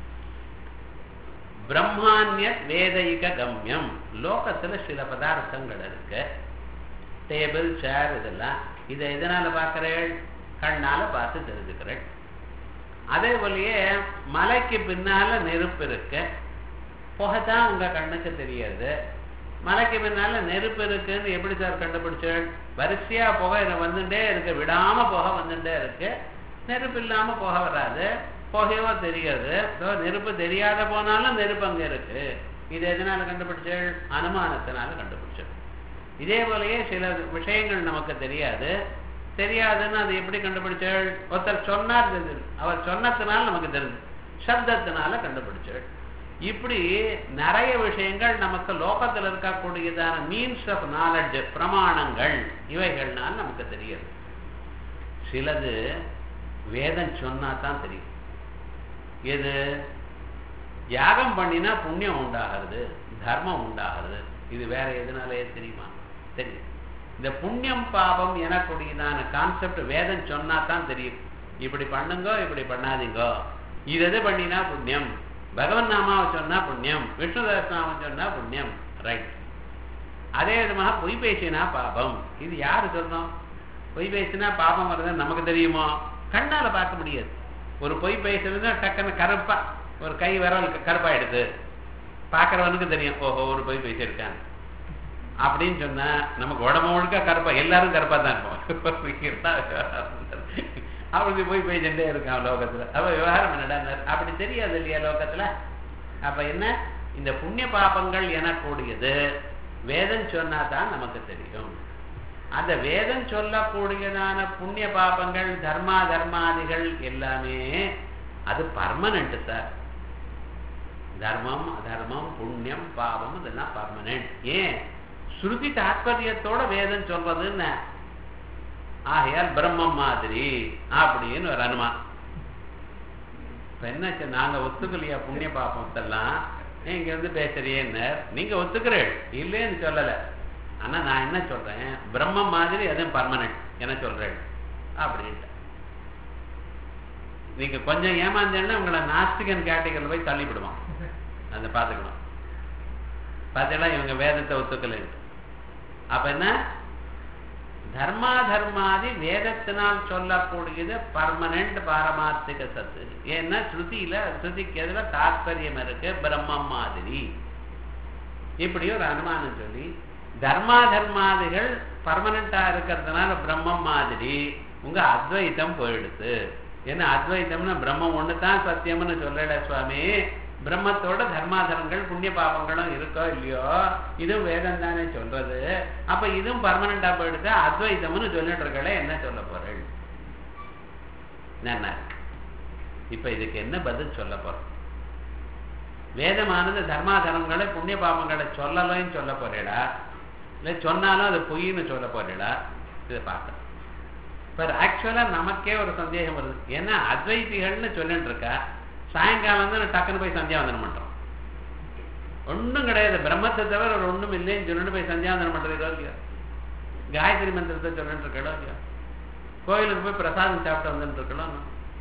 பிரம்மாண்யத் வேதைக கம்யம். லோகத்துல சில பதார்த்தங்கள் இருக்கு, டேபிள் சேர், இதெல்லாம் இதை எதனால பார்க்கிறேள், கண்ணால பார்த்து தெரிஞ்சுக்கிறேள். அதே போலயே மலைக்கு பின்னால நெருப்பு இருக்கு, புகைதான் உங்க கண்ணுக்கு தெரியாது. மலைக்கு பின்னால நெருப்பு இருக்குன்னு எப்படி சார் கண்டுபிடிச்சேள்? வரிசையா புகை வந்துட்டே இருக்கு, விடாம புகை வந்துட்டே இருக்கு, நெருப்பு இல்லாம புகை வராது, புகையோ தெரியாது. நெருப்பு தெரியாத போனாலும் நெருப்பு அங்க இருக்கு. இது எதனால கண்டுபிடிச்சேள்? அனுமானத்தினால கண்டுபிடிச்சேள். இதே போலயே சில விஷயங்கள் நமக்கு தெரியாது, தெரியாதுன்னு அது எப்படி கண்டுபிடிச்சேள்? ஒருத்தர் சொன்னார் தெரிஞ்சது, அவர் சொன்னதுனால நமக்கு தெரிஞ்சு, சப்தத்தினால கண்டுபிடிச்சேள். இப்படி நிறைய விஷயங்கள் நமக்கு லோகத்தில் இருக்கக்கூடியதான மீன்ஸ் ஆஃப் நாலெட்ஜ், பிரமாணங்கள், இவைகள்னால நமக்கு தெரியாது. சிலது வேதம் சொன்னா தான் தெரியும். எது? யாகம் பண்ணினா புண்ணியம் உண்டாகிறது, தர்மம் உண்டாகிறது. இது வேற எதுனாலே தெரியுமா? தெரியும். இந்த புண்ணியம் பாபம் எனக்கூடியதான கான்செப்ட் வேதம் சொன்னா தான் தெரியும். இப்படி பண்ணுங்கோ, இப்படி பண்ணாதீங்கோ, இது எது பண்ணினா புண்ணியம், பகவன் நாமாவை சொன்னா புண்ணியம், விஷ்ணுதாஸ் நாமம் சொன்னா புண்ணியம், ரைட். அதே விதமாக பொய் பேசினா பாபம். இது யாரு சொல்லணும்? பொய் பேசினா பாபம் வருதுன்னு நமக்கு தெரியுமோ? கண்ணால பார்க்க முடியாது. ஒரு பொய் பேசுறதுன்னா டக்குன்னு கருப்பா ஒரு கை வரவனுக்கு கருப்பா எடுத்து பார்க்கறவனுக்கு தெரியும், ஓஹோ ஒரு பொய் பேசியிருக்கான் அப்படின்னு சொன்னா நமக்கு உடம்பு முழுக்க கருப்பா, எல்லாரும் கருப்பா தான் இருப்போம். அப்படி போய் பேசிட்டே இருக்கான் லோகத்துல. அப்ப விவகாரம் என்னடா அப்படி தெரியாது இல்லையா லோகத்துல? அப்ப என்ன, இந்த புண்ணிய பாபங்கள் எனக்கூடியது வேதம் சொன்னா தான் நமக்கு தெரியும். அந்த வேதம் சொல்லக்கூடியதான புண்ணிய பாபங்கள், தர்மா தர்மாதிகள் எல்லாமே அது பர்மனன்ட் சார். தர்மம் அதர்மம் புண்ணியம் பாவம் இதெல்லாம் பர்மனன்ட். ஏன்? ஸ்ருதி தாத்பரியத்தோட வேதம் சொல்றதுன்னு. ஆகையால் பிரம்மம் மாதிரி அப்படின்னு ஒரு அனுமானம். இப்ப என்னாச்சு, நாங்க ஒத்துக்கலையா புண்ணிய பாபத்தெல்லாம், நீங்க வந்து பேசுறியேன்னு நீங்க ஒத்துக்கிறேன் இல்லைன்னு சொல்லல. ஆனா நான் என்ன சொல்றேன், பிரம்மம் மாதிரி அதுவும் பர்மனன்ட் என்ன சொல்றேன் அப்படின்ட்டு. நீங்க கொஞ்சம் ஏமாந்தேன்னா உங்களை நாஸ்திகன் கேட்டகரியில் போய் தள்ளிவிடுவோம். அதை பார்த்துக்கணும். பார்த்தீங்களா, இவங்க வேதத்தை ஒத்துக்கல. அப்ப என்ன, தர்மா தர்மாதி வேதத்தினால் சொல்லக்கூடியது பர்மனன்ட் பாரமார்த்திக சத்து. ஏன்னா ஸ்ருதியில ஸ்ருதிக்கு எதுல தாத்பரியம் இருக்கு, பிரம்மம் மாதிரி. இப்படி ஒரு அனுமானம் சொல்லி தர்மா தர்மாதிகள் பர்மனண்டா இருக்கிறதுனால பிரம்மம் மாதிரி உங்க அத்வைத்தம் போயிடுது. ஏன்னா அத்வைத்தம்னா பிரம்மம் ஒண்ணுதான் சத்தியம்னு சொல்லல சுவாமி. பிரம்மத்தோட தர்மாதரங்கள் புண்ணிய பாபங்களும் இருக்கோ இல்லையோ, இதுவும் வேதம் தானே சொல்றது. அப்ப இதுவும் பர்மனண்டா போயிடுது, அத்வைத்தம்னு சொல்லிட்டு இருக்கல, என்ன சொல்ல போறேன்? என்ன இப்ப இதுக்கு என்ன பதில் சொல்ல போறோம்? வேதமானது தர்மாதரங்களை புண்ணிய பாபங்களை சொல்லலைன்னு சொல்ல போறேடா, இல்லை சொன்னாலும் அது பொய்ன்னு சொல்ல போறீங்களா? இதை பார்க்கணும். இப்போ ஆக்சுவலாக நமக்கே ஒரு சந்தேகம் வருது. ஏன்னா அத்வைதிகள்னு சொல்லிட்டு இருக்கா, சாயங்காலம் தான் டக்குன்னு போய் சந்தியாவந்தனம் பண்ணுறோம். ஒன்றும் கிடையாது, பிரம்மத்தை தவிர ஒரு ஒன்றும் இல்லைன்னு சொல்லிட்டு போய் சந்தியாவந்தனம் பண்ணுறதோ இல்லையா? காயத்ரி மந்திரத்தை சொல்லிட்டு இருக்கோ இல்லையா? கோயிலுக்கு போய் பிரசாதம் சாப்பிட்டு வந்துட்டு இருக்கணும்.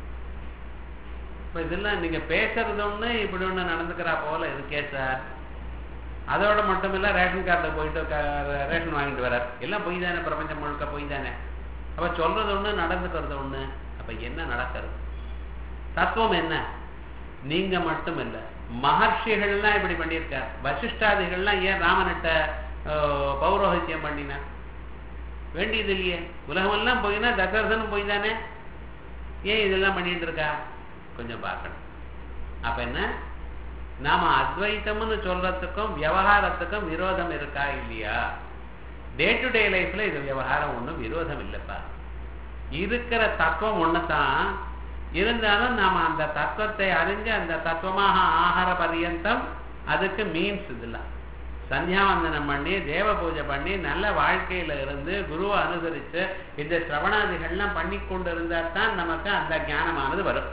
இப்போ இதெல்லாம் நீங்கள் பேசுறது ஒன்று, இப்படி ஒன்று நடந்துக்கிறா போல இருக்கே சார். அதோட மட்டும் இல்லை, ரேஷன் கார்டில் போயிட்டு ரேஷன் வாங்கிட்டு வரார். எல்லாம் பொய் தானே, பிரபஞ்சம் முழுக்க பொய் தானே. அப்போ சொல்றது ஒன்று, நடந்துக்கிறது ஒன்று. அப்போ என்ன நடக்கிறது? தத்துவம் என்ன? நீங்க மட்டும் இல்லை, மகர்ஷிகள்லாம் இப்படி பண்ணியிருக்கார். வசிஷ்டாதிகள்லாம் ஏன் ராமனிட்ட பௌரோஹித்யம் பண்ணினா? வேண்டியது இல்லையே. உலகமெல்லாம் போயினா தசரசனும் போய் தானே. ஏன் இதெல்லாம் பண்ணிட்டு இருக்கா? கொஞ்சம் பார்க்கணும். அப்ப என்ன, நாம அத்வைத்தம்னு சொல்றதுக்கும் விவகாரத்துக்கும் விரோதம் இருக்கா இல்லையா? டே டு டே லைஃப்ல இது விவகாரம் ஒன்றும் விரோதம் இல்லைப்பா. இருக்கிற தத்துவம் ஒண்ணுதான். இருந்தாலும் நாம அந்த தத்துவத்தை அறிஞ்சு அந்த தத்துவமாக ஆகார பரியந்தம் அதுக்கு மீன்ஸ் இதெல்லாம் சந்தியாவந்தனம் பண்ணி தேவ பூஜை பண்ணி நல்ல வாழ்க்கையில இருந்து குருவை அனுசரித்து இந்த சிரவணாதிகள்லாம் பண்ணி கொண்டு இருந்தா தான் நமக்கு அந்த ஞானமானது வரும்.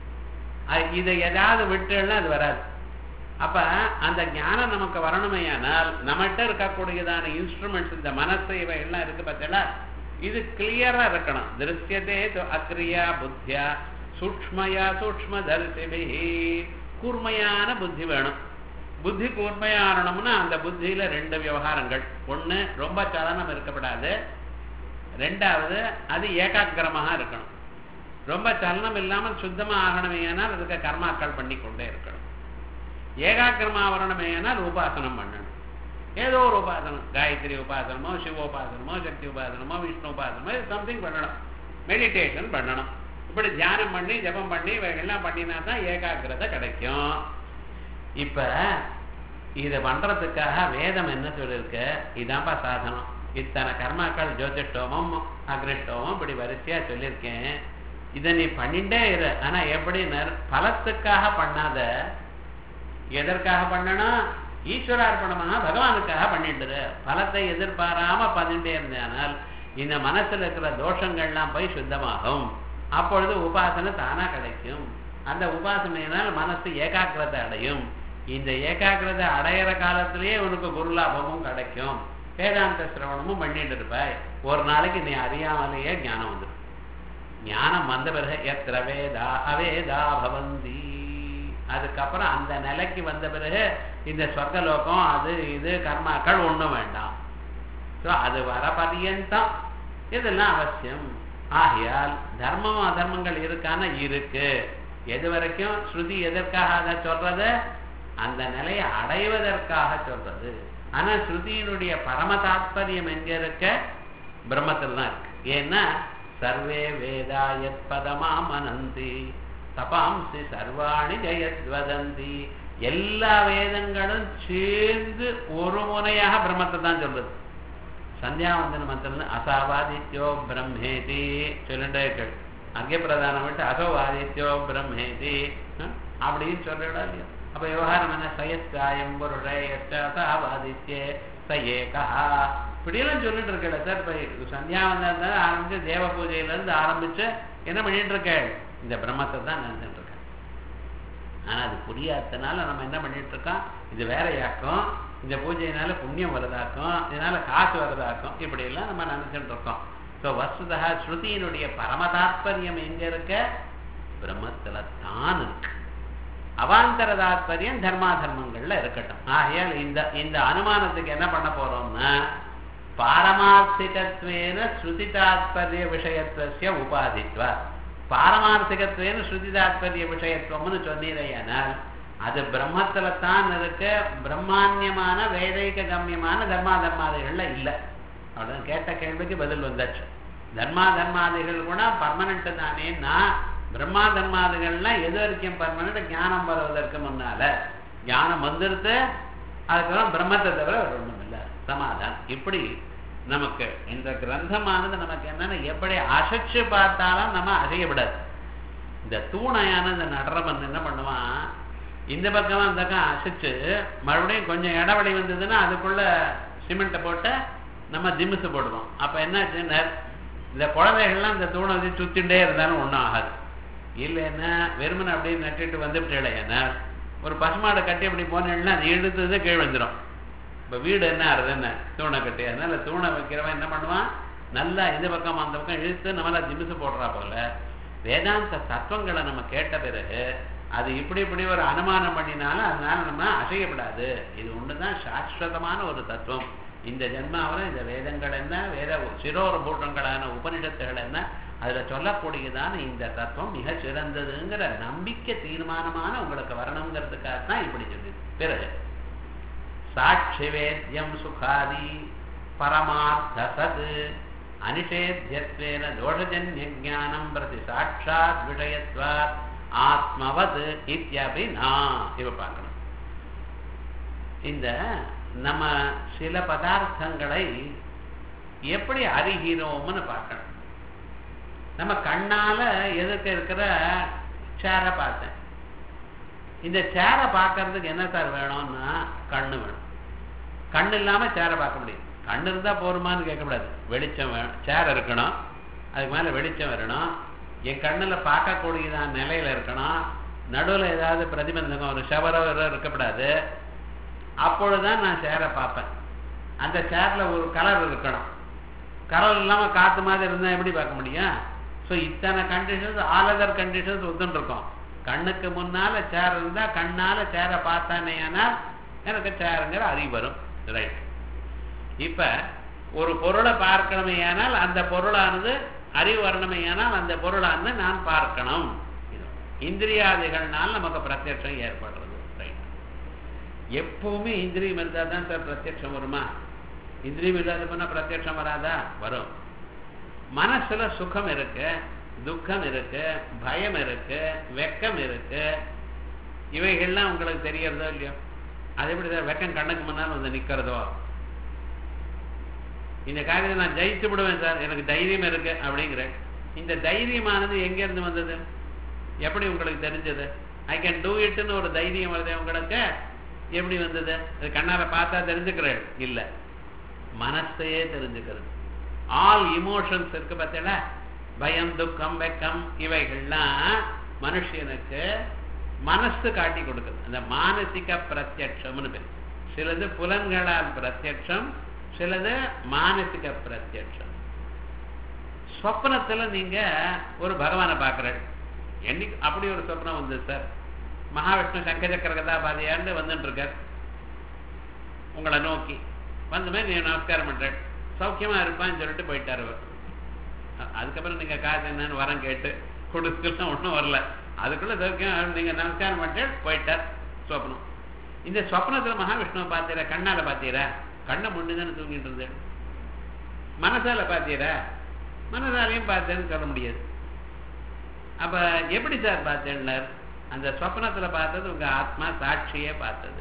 இதை ஏதாவது விட்டுன்னா அது வராது. அப்ப அந்த ஞானம் நமக்கு வரணுமையானால் நம்மகிட்ட இருக்கக்கூடியதான இன்ஸ்ட்ருமெண்ட்ஸ், இந்த மனசு இவை எல்லாம் இருக்கு பார்த்தீங்களா, இது கிளியரா இருக்கணும். திருஷ்யதே அக்ரியா புத்தியா சூக்ஷ்மயா சூக்ஷ்ம தரிசிபிஹி. கூர்மையான புத்தி வேணும். புத்தி கூர்மையானணும்னா அந்த புத்தியில ரெண்டு விவகாரங்கள். ஒண்ணு, ரொம்ப சலனம் இருக்கப்படாது. ரெண்டாவது, அது ஏகாக்கிரமாக இருக்கணும். ரொம்ப சலனம் இல்லாமல் சுத்தமா ஆகணுமேனால் அதுக்கு கர்மாக்கள் பண்ணி கொண்டே இருக்கணும். ஏகாக்கிரமா வரணுமேனால் உபாசனம் பண்ணணும். ஏதோ ஒரு உபாசனம், காயத்ரி உபாசனமோ சிவோபாசனமோ சக்தி உபாசனமோ விஷ்ணு உபாசனமோ சம்திங் பண்ணணும். மெடிடேஷன் பண்ணணும். இப்படி தியானம் பண்ணி ஜபம் பண்ணி இவைகள்லாம் பண்ணினா தான் ஏகாக்கிரதை கிடைக்கும். இப்ப இதை பண்றதுக்காக வேதம் என்ன சொல்லிருக்கு? இதான்ப்பா சாதனம். இத்தனை கர்மாக்கள், ஜோதிஷ்டோமம் அக்னிஷ்டோமம் இப்படி வரிசையா சொல்லியிருக்கேன். இதை நீ பண்ணிட்டே இரு. ஆனா எப்படி பலத்துக்காக பண்ணாத. எதற்காக பண்ணணும்? ஈஸ்வரார்ப்பணமாக பகவானுக்காக பண்ணிட்டு. பலத்தை எதிர்பாராம பண்ணிட்டே இருந்தால் இந்த மனசுல இருக்கிற தோஷங்கள்லாம் போய் சுத்தமாகும். அப்பொழுது உபாசனை தானா கிடைக்கும். அந்த உபாசனையினால் மனசு ஏகாக்கிரதை அடையும். இந்த ஏகாக்கிரதை அடையிற காலத்திலேயே உனக்கு குருலாபமும் கிடைக்கும். வேதாந்த சிரவணமும் பண்ணிட்டு இருப்பாய். ஒரு நாளைக்கு நீ அறியாமலேயே ஞானம் வந்துடும். ஞானம் வந்த பிறகு எத்திர வேதா அவேதா பவந்தி. அதுக்கப்புறம் அந்த நிலைக்கு வந்த பிறகு இந்த சொர்க்கலோகம் அது இது கர்மாக்கள் ஒண்ணும் வேண்டாம். அது வர பரியந்தம் இதெல்லாம் அவசியம். ஆகையால் தர்மம் அதர்மங்கள் இருக்கான இருக்கு. எது வரைக்கும் ஸ்ருதி எதற்காக அதை சொல்றது? அந்த நிலையை அடைவதற்காக சொல்றது. ஆனா ஸ்ருதியினுடைய பரம தாத்பரியம் எங்க இருக்க? பிரம்மத்தில் தான் இருக்கு. ஏன்னா சர்வே வேதா யத் பதமா மனந்தி தபாம்சி சர்வாணி ஜெயத்வதந்தி. எல்லா வேதங்களும் சேர்ந்து ஒரு முனையாக பிரம்மத்தை தான் சொல்றது. சந்தியாவந்தன மந்திரம் அசாவாதித்யோ பிரம்மேதி சொல்லிட்டே இருக்கு. அங்கே பிரதானம் விட்டு அசோவாதித்யோ பிரம்மேதி அப்படின்னு சொல்லிடா இல்லையா? அப்ப விவகாரம் என்ன? சயஸ்தாயம் பொருளை அசாவாதித்யே சயேகா இப்படியெல்லாம் சொல்லிட்டு இருக்கல சார். இப்ப சந்தியாவந்தன ஆரம்பிச்சு தேவ பூஜையில இருந்து ஆரம்பிச்சு என்ன பண்ணிட்டு இருக்க? இந்த பிரம்மத்தை தான் நினைச்சுட்டு இருக்க. ஆனா அது புரியாதனால நம்ம என்ன பண்ணிட்டு இருக்கோம்? இது வேறையாக்கும், இந்த பூஜையினால புண்ணியம் வருதாக்கும், இதனால காசு வருதாக்கும், இப்படி எல்லாம் நம்ம நினைச்சுட்டு இருக்கோம். ஸோ வஸ்துதா ஸ்ருதியினுடைய பரம தாத்பரியம் எங்க இருக்க? பிரம்மத்துல தான் இருக்கு. அவாந்தர தாத்பரியம் தர்மா தர்மங்கள்ல இருக்கட்டும். ஆகையால் இந்த இந்த அனுமானத்துக்கு என்ன பண்ண போறோம்னா, பாரமார்த்திகத்வேன ஸ்ருதி தாத்பரிய விஷயத்துவ உபாதித்வா. பாரமார்த்திகத்வேன ஸ்ருதி தாத்பரிய விஷயத்துவம்னு சொன்னீரையானால் அது பிரம்மத்துல தான் இருக்க. பிரம்மான்யமான வேதைக கம்யமான தர்மா தர்மாதிகள்ல இல்லை. அப்படின்னு கேட்ட கேள்விக்கு பதில் வந்தாச்சு. தர்மா தர்மாதிகள் கூட பர்மனண்ட் தானேன்னா, பிரம்மா தர்மாதிகள்லாம் எது வரைக்கும் பர்மனண்ட்? ஞானம் வருவதற்கு முன்னால. ஞானம் வந்துருது, அதுக்கப்புறம் பிரம்மத்தை தவிர ஒரு ஒன்றும் இல்லை. சமாதானம். இப்படி நமக்கு இந்த கிரந்தமானது நமக்கு என்னன்னா, எப்படி அசைச்சு பார்த்தாலும் நம்ம அசையப்படாது. இந்த தூணையான இந்த நடரவன் என்ன பண்ணுவான், இந்த பக்கமா அந்த பக்கம் அசைச்சு மறுபடியும் கொஞ்சம் இடவெளி வந்ததுன்னா அதுக்குள்ள சிமெண்ட்டை போட்டு நம்ம திமிசு போடுவோம். அப்ப என்னாச்சுன்னா இந்த குழந்தைகள்லாம் இந்த தூணை வச்சு சுத்திண்டே இருந்தாலும் ஒன்றும் ஆகாது. இல்லைன்னா வெறுமனை அப்படியே நட்டுட்டு வந்துவிட்டே ஏன்னா ஒரு பசுமாடை கட்டி அப்படி போனேன்னா அது இழுத்துது கீழ் வந்துடும். இப்போ வீடு என்ன ஆறுது என்ன தூணை கட்டி, அதனால தூணை வைக்கிறவன் என்ன பண்ணுவான், நல்லா இந்த பக்கம் அந்த பக்கம் இழுத்து நம்மளா திமிசு போடுறா போல வேதாந்த தத்துவங்களை நம்ம கேட்ட பிறகு அது இப்படி இப்படி ஒரு அனுமானம் பண்ணினாலும் அதனால நம்ம அசையப்படாது. இது ஒண்ணுதான் சாஸ்வதமான ஒரு தத்துவம். இந்த ஜென்மாவில் இந்த வேதங்கள் என்ன, வேத சிரோரபூட்டங்களான உபனிஷத்துகள் என்ன, அதுல சொல்லக்கூடியதான இந்த தத்துவம் மிக சிறந்ததுங்கிற நம்பிக்கை தீர்மானமான உங்களுக்கு வரணுங்கிறதுக்காக தான் இப்படி சொல்லி. பிறகு சாட்சி வேத்யம் சுகாதி பரமார்த்த சத் அனிஷேத்யத்வேன தோஷஜன்ய ஞானம் பிரதி சாட்சாத் விஷயத்வாத் ஆத்மவத் இத்யபினா. இவ பார்க்கணும், இந்த நம்ம சில பதார்த்தங்களை எப்படி அறிகிறோம்னு பார்க்கணும். நம்ம கண்ணால எதுக்கு இருக்கிற சேரை பார்த்தேன். இந்த சேரை பார்க்கறதுக்கு என்ன சார் வேணும்னா கண்ணு வேணும். கண்ணு இல்லாம சேரை பார்க்க முடியும். கண்ணு இருந்தா போருமான்னு கேட்கக்கூடாது, வெளிச்சம் வேணும். சேர் இருக்கணும், அதுக்கு மேல வெளிச்சம் வரணும். என் கண்ணுல பார்க்கக்கூடியதான் நிலையில இருக்கணும். நடுவில் ஏதாவது பிரதிபந்தகம் ஒரு ஷவரோ இருக்கக்கூடாது. அப்பொழுதுதான் நான் சேரை பார்ப்பேன். அந்த சேர்ல ஒரு கலர் இருக்கணும். கலர் இல்லாம காத்து மாதிரி இருந்தா எப்படி பார்க்க முடியும்? ஸோ இத்தனை கண்டிஷன்ஸ் ஆல் அதர் கண்டிஷன்ஸ் ஒத்துன்னு இருக்கும். கண்ணுக்கு முன்னால சேர் இருந்தா கண்ணால சேரை பார்த்தானே ஆனால் எனக்கு சேருங்கிற அறிவு வரும். ரைட். இப்ப ஒரு பொருளை பார்க்கணுமே ஆனால் அந்த பொருளானது அறிவு வரணுமே ஆனால் அந்த பொருளானது நான் பார்க்கணும். இந்திரியாதிகள்னால் நமக்கு பிரத்யட்சம் ஏற்படுறது. ரைட். எப்பவுமே இந்திரியம் இருந்தா தான் சார் பிரத்யட்சம் வருமா? இந்திரியம் இல்லாத போனா பிரத்யட்சம் வராதா? வரும். மனசுல சுகம் இருக்கு, துக்கம் இருக்கு, பயம் இருக்கு, வெக்கம் இருக்கு. இவைகள்லாம் உங்களுக்கு தெரியறதோ இல்லையோ? அது எப்படிதான் வெக்கம் கண்ணுக்கு முன்னால் வந்து நிக்கிறதோ? இந்த காரியத்தை நான் ஜெயிச்சு விடுவேன் சார், எனக்கு தைரியம் இருக்கு அப்படிங்கிற இந்த தைரியமானது எங்க இருந்து வந்தது? எப்படி உங்களுக்கு தெரிஞ்சது? ஐ கேன் டூ இட்னு ஒரு தைரியம் வருது உங்களுக்கு. எப்படி வந்தது? அது கண்ணால பார்த்தா தெரிஞ்சுக்கிறேன் இல்ல, மனசையே தெரிஞ்சுக்கிறது. ஆல் இமோஷன்ஸ் இருக்கு பார்த்தீங்களா, பயம், துக்கம், வெக்கம், இவைகள்லாம் மனுஷனுக்கு மனசு காட்டி கொடுக்குது. அந்த மானசிக பிரத்யட்சம்னு பேர். சிலது புலன்களால் பிரத்யட்சம், சிலது மானசிக பிரத்யட்சம். சொப்னத்துல நீங்க ஒரு பகவானை பார்க்கற என்னைக்கு அப்படி ஒரு சொப்னம் வந்து சார், மகாவிஷ்ணு சங்கச்சக்கர கதாபாதியாண்டு வந்துட்டு இருக்கார். உங்களை நோக்கி வந்துமே நீ நமஸ்காரம் பண்ற, சௌக்கியமா இருப்பான்னு சொல்லிட்டு போயிட்டார் அவர். அதுக்கப்புறம் நீங்க காசு என்னன்னு வரம் கேட்டு கொடுக்கலாம் ஒன்றும் வரல. அதுக்குள்ள சௌக்கியம் நீங்க நமஸ்காரம் பண்ணிட்டு போயிட்டார். சொப்னம். இந்த சொப்னத்துல மகாவிஷ்ணுவை பார்த்தீரா? கண்ணால பார்த்தீரா? கண்ணை முன்னுதானே தூங்கிட்டு இருந்தேன். மனசால பார்த்தீரா? மனசாலையும் பார்த்தேன்னு சொல்ல முடியாது. அப்ப எப்படி சார் பார்த்தேன்னு? அந்த சொப்னத்துல பார்த்தது உங்க ஆத்மா சாட்சியே பார்த்தது.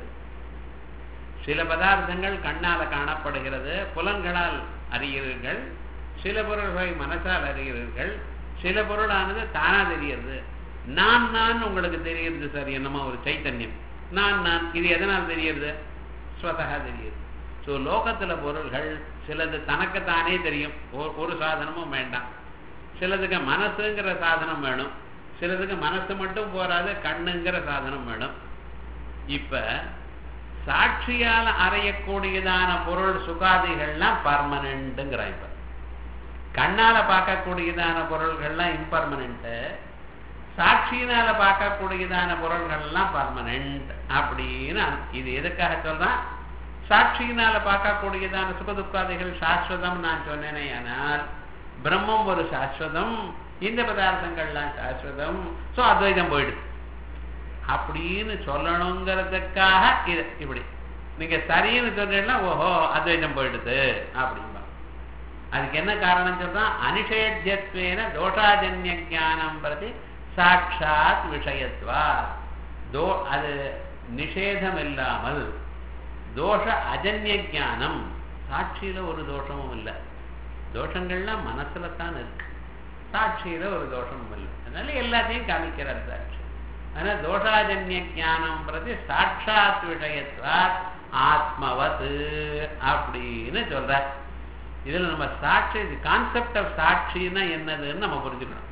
சில பதார்த்தங்கள் கண்ணால காணப்படுகிறது, புலன்களால் அறிகிறீர்கள். சில பொருள்களை மனசால் அறிகிறீர்கள். சில பொருளானது தானா தெரிகிறது. நான் நான் உங்களுக்கு தெரிகிறது சார், என்னமா ஒரு சைத்தன்யம். நான் நான் இது எதனால் தெரிகிறது? ஸ்வதகா தெரியுது. ஸோ லோகத்துல பொருள்கள் சிலது தனக்குத்தானே தெரியும், ஒரு சாதனமும் வேண்டாம். சிலதுக்கு மனசுங்கிற சாதனம் வேணும், சிலதுக்கு மனசு மட்டும் போராது, கண்ணுங்கிற சாதனம் வேணும். இப்ப சாட்சியால் அறையக்கூடியதான பொருள் சுகாதிகள்லாம் பர்மனன்ட்ங்கிற. இப்ப கண்ணால பார்க்கக்கூடியதான பொருள்கள்லாம் இம்பர்மனன்ட், சாட்சியினால பார்க்கக்கூடியதான பொருள்கள்லாம் பர்மனன்ட் அப்படின்னு. இது எதுக்காக சொல்றான்? சாட்சியினால பார்க்கக்கூடியதான சுகதுக்காதிகள் சாஸ்வதம் நான் சொன்னேனே, ஆனால் பிரம்மம் ஒரு சாஸ்வதம், இந்த பதார்த்தங்கள்லாம் சாஸ்வதம். ஸோ அத்வைதம் போயிடுது அப்படின்னு சொல்லணுங்கிறதுக்காக இது இப்படி நீங்க சரின்னு சொன்னீங்கன்னா ஓஹோ அத்வைதம் போயிடுது அப்படின்பா. அதுக்கு என்ன காரணம் சொல்றான்? அனிஷேத்யத்வேன தோஷாஜன்ய ஞானம் பிரதி சாட்சாத் விஷயத்வா. தோ அது நிஷேதம் இல்லாமல் தோஷ அஜன்ய ஞானம். சாட்சியில ஒரு தோஷமும் இல்லை, தோஷங்கள்லாம் மனசுல தான் இருக்கு, சாட்சியில ஒரு தோஷமும் இல்லை. அதனால எல்லாத்தையும் காமிக்கிறார் சாட்சி. அதனால தோஷாஜன்ய ஞானம் பிரதி சாட்சாத் விஷயத்வா ஆத்மவத் அப்படின்னு சொல்ற. இதுல நம்ம சாட்சி கான்செப்ட் ஆஃப் சாட்சின்னா என்னதுன்னு நம்ம புரிஞ்சுக்கணும்.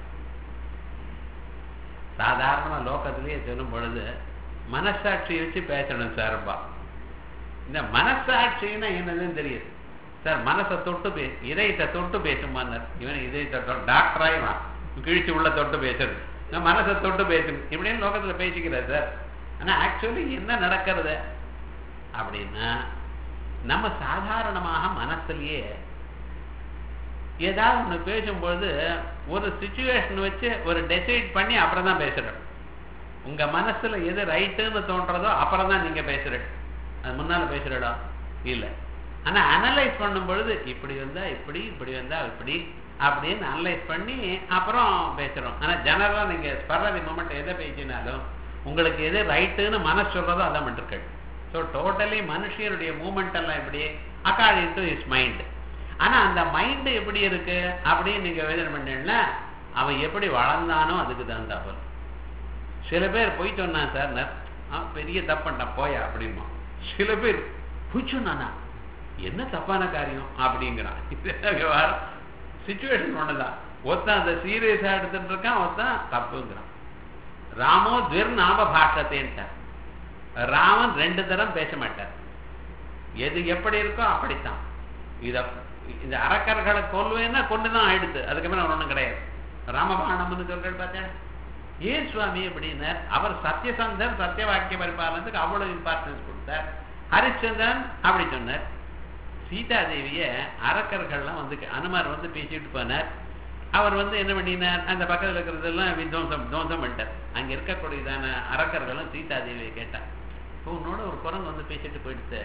சாதாரணமா லோகத்திலேயே சொல்லும் பொழுது மனசாட்சியை வச்சு பேசணும் சார்பா. இந்த மனசாட்சின்னா என்னதுன்னு தெரியுது சார். மனசை தொட்டு பே இதயத்தை தொட்டு பேசுமான்னார். இவன் இதயத்தை டாக்டராயிவான் கிழிச்சு உள்ள தொட்டு பேசுறது. நான் மனசை தொட்டு பேசணும் இப்படின்னு லோகத்துல பேசிக்கிறார் சார். ஆனா ஆக்சுவலி என்ன நடக்கிறது அப்படின்னா, நம்ம சாதாரணமாக மனசுலயே ஏதாவது ஒன்று பேசும்பொழுது ஒரு சிச்சுவேஷன் வச்சு ஒரு டெசைட் பண்ணி அப்புறம் தான் பேசுறோம். உங்க மனசுல எது ரைட்டுன்னு தோன்றதோ அப்புறம் தான் நீங்க பேசுறீங்க. அது முன்னால பேசுறடா இல்ல. ஆனா அனலைஸ் பண்ணும் பொழுது இப்படி வந்தா இப்படி இப்படி வந்தா இப்படி அப்படின்னு அனலைஸ் பண்ணி அப்புறம் பேசுறோம். ஆனா ஜெனரலா நீங்க ஸ்பர்ரதி மூமெண்ட் எதை பேசினாலும் உங்களுக்கு எது ரைட்டுன்னு மனசு சொல்றதோ அதான் பண்ணிருக்கள். ஸோ டோட்டலி மனுஷனுடைய மூமெண்ட் எல்லாம் எப்படி அக்கார்டிங் டு இஸ் மைண்ட். ஆனா அந்த மைண்டு எப்படி இருக்கு அப்படின்னு நீங்க யோசனை பண்ணீங்கன்னா அவன் எப்படி வளர்ந்தானோ அதுக்கு தகுந்தாப்ப. சில பேர் போய் சொன்னான் சார் பெரிய தப்பண்டான் போயா அப்படிமா. சில பேர் போய் சொன்னானா என்ன தப்பான காரியம் அப்படிங்கிறான். விவகாரம் சிச்சுவேஷன் ஒண்ணுதான். ஒருத்தன் அந்த சீரியஸா எடுத்துட்டு இருக்கான், ஒருத்தன் தப்புங்கிறான். ராமோ துர் நாம பாஷத்தேன்ட்டார். ராமன் ரெண்டு தரம் பேச மாட்டார். எது எப்படி இருக்கோ அப்படித்தான். இத இந்த அரக்கர்களை கொல்வேன்னா கொண்டுதான் ஆயிடுது. அதுக்கப்புறம் அவர் ஒண்ணும் கிடையாது. ராமபாணம்னு சொல்றது பார்த்தேன். ஏன் சுவாமி அப்படின்னார். அவர் சத்தியசந்தர் சத்திய வாக்கிய பரிபாலனத்துக்கு அவ்வளவு இம்பார்ட்டன்ஸ் கொடுத்தார். ஹரிச்சந்திரன் அப்படி சொன்னார். சீதாதேவிய அரக்கர்கள்லாம் வந்து அனுமார் வந்து பேசிட்டு போனார். அவர் வந்து என்ன பண்ணினார், அந்த பக்கத்தில் இருக்கிறதெல்லாம் வித்வம்சம் துவம்சம் பண்ணிட்டார். அங்க இருக்கக்கூடியதான அரக்கர்களும் சீதாதேவியை கேட்டார். இப்போ உன்னோட ஒரு குரங்கு வந்து பேசிட்டு போயிடுச்சு.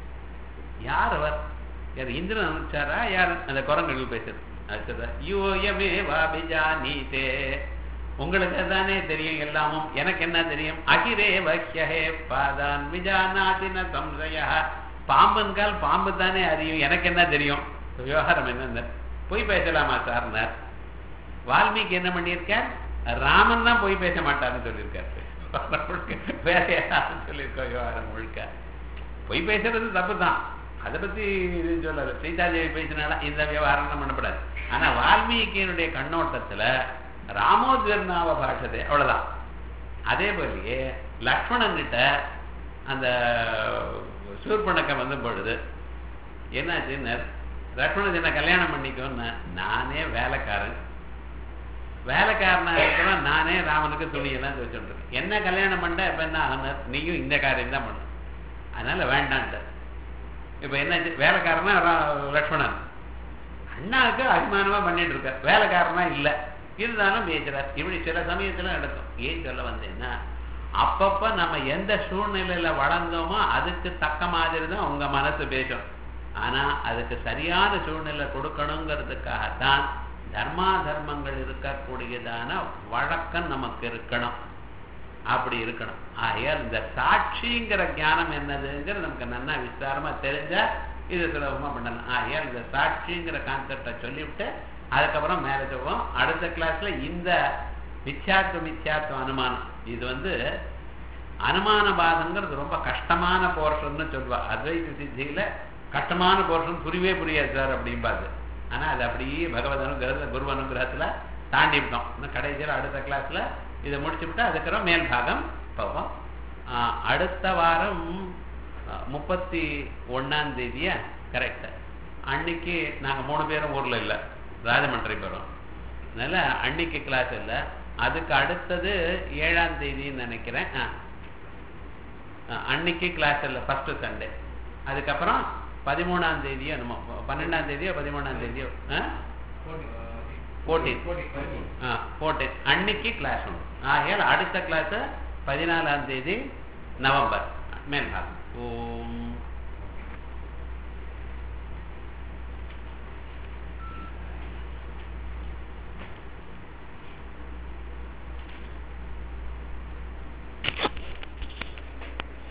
யார் அவர்? யார் இந்திரன் அனுப்பிச்சாரா? யார் அந்த குரங்குகள் பேசுறது? அடுத்தது யோயமே வாபிஜா நீதே, உங்களுக்கு தானே தெரியும் எல்லாமும், எனக்கு என்ன தெரியும்? அகிரே வக்யஹே பாதான் விஜானாதின சம்சயா, பாம்பன்கால் பாம்பு தானே அறியும், எனக்கு என்ன தெரியும்? விவகாரம் என்ன போய் பேசலாமா சார்னார். வால்மீகி என்ன பண்ணியிருக்கார்? ராமன் தான் போய் பேச மாட்டார்னு சொல்லியிருக்காரு. வேற யாரும் சொல்லியிருக்கோம் விவகாரம் முழுக்க. பொய் பேசுறது தப்பு தான், அதை பத்தி சொல்லல. சீதாதேவி பேசினால இந்த விவகாரம் பண்ணப்படாது. ஆனா வால்மீகியினுடைய கண்ணோட்டத்துல ராமோத்வர்ணாவ பாஷதே அவ்வளவுதான். அதே போலயே லக்ஷ்மணன் கிட்ட அந்த சூர்பணக்கம் வந்த பொழுது என்னாச்சுன்னு, லக்ஷ்மணன் என்ன கல்யாணம் பண்ணிக்கோன்னு, நானே வேலைக்காரன், வேலைக்காரனா இருக்கணும், நானே ராமனுக்கு துணியெல்லாம் வச்சுட்டு என்ன கல்யாணம் பண்ண இப்ப என்ன ஆகுனார், நீயும் இந்த காரியம் தான் பண்ணு, அதனால வேண்டான்ட்டு. இப்ப என்ன வேலைக்காரனா லக்ஷ்மணன் அண்ணாவுக்கு அபிமானமா பண்ணிட்டு இருக்க, வேலைக்காரனா இல்லை இருந்தாலும் பேசுறார். இப்படி சில சமயத்துல நடக்கும். ஏன் சொல்ல வந்தேன்னா, அப்பப்ப நம்ம எந்த சூழ்நிலையில வளர்ந்தோமோ அதுக்கு தக்க மாதிரி தான் உங்க மனசு பேசும். ஆனா அதுக்கு சரியான சூழ்நிலை கொடுக்கணுங்கிறதுக்காகத்தான் தர்மா தர்மங்கள் இருக்கக்கூடியதான வழக்கம் நமக்கு இருக்கணும். அப்படி இருக்கணும். ஆகையால் இந்த சாட்சிங்கிற ஞானம் என்னதுங்கிறது நமக்கு நல்லா விஸ்தாரமா தெரிஞ்சா இது சுலபமா பண்ணலாம். ஆகையால் இந்த சாட்சிங்கிற கான்செப்டை சொல்லிவிட்டு அதுக்கப்புறம் மேல சொல்லுவோம். அடுத்த கிளாஸ்ல இந்த மித்யாத்வ மித்யாத்வ அனுமானம், இது வந்து அனுமான பாதங்கிறது ரொம்ப கஷ்டமான போர்ஷன்னு சொல்லுவா. அத்வைத சித்தியில கஷ்டமான போர்ஷன் புரியவே புரியாது சார் அப்படிம்பாது. ஆனா அது அப்படியே பகவத் அனுகிரகத்துல குரு அனுகிரகத்துல தாண்டி விட்டோம். இன்னும் கடைசியில் அடுத்த கிளாஸ்ல இதை முடிச்சு விட்டா அதுக்கப்புறம் மேல் பாகம் போவோம். அடுத்த வாரம் முப்பத்தி ஒன்னாம் தேதியா கரெக்ட், அன்னைக்கு நாங்க மூணு பேரும் ஊர்ல இல்லை, ராஜமன்றி போறோம். அதனால அன்னைக்கு கிளாஸ் இல்லை. அதுக்கு அடுத்தது ஏழாம் தேதின்னு நினைக்கிறேன். அன்னைக்கு கிளாஸ் இல்லை, ஃபர்ஸ்ட் சண்டே. அதுக்கப்புறம் பதிமூணாம் தேதியோ நம்ம பன்னெண்டாம் தேதியோ பதிமூணாம் தேதியோ போர்டீன் போர்டீன் அன்னைக்கு கிளாஸ் உண்டு. ஆகையால் அடுத்த கிளாஸ் பதினாலாம் தேதி நவம்பர் மேல் பாகம். ஓம்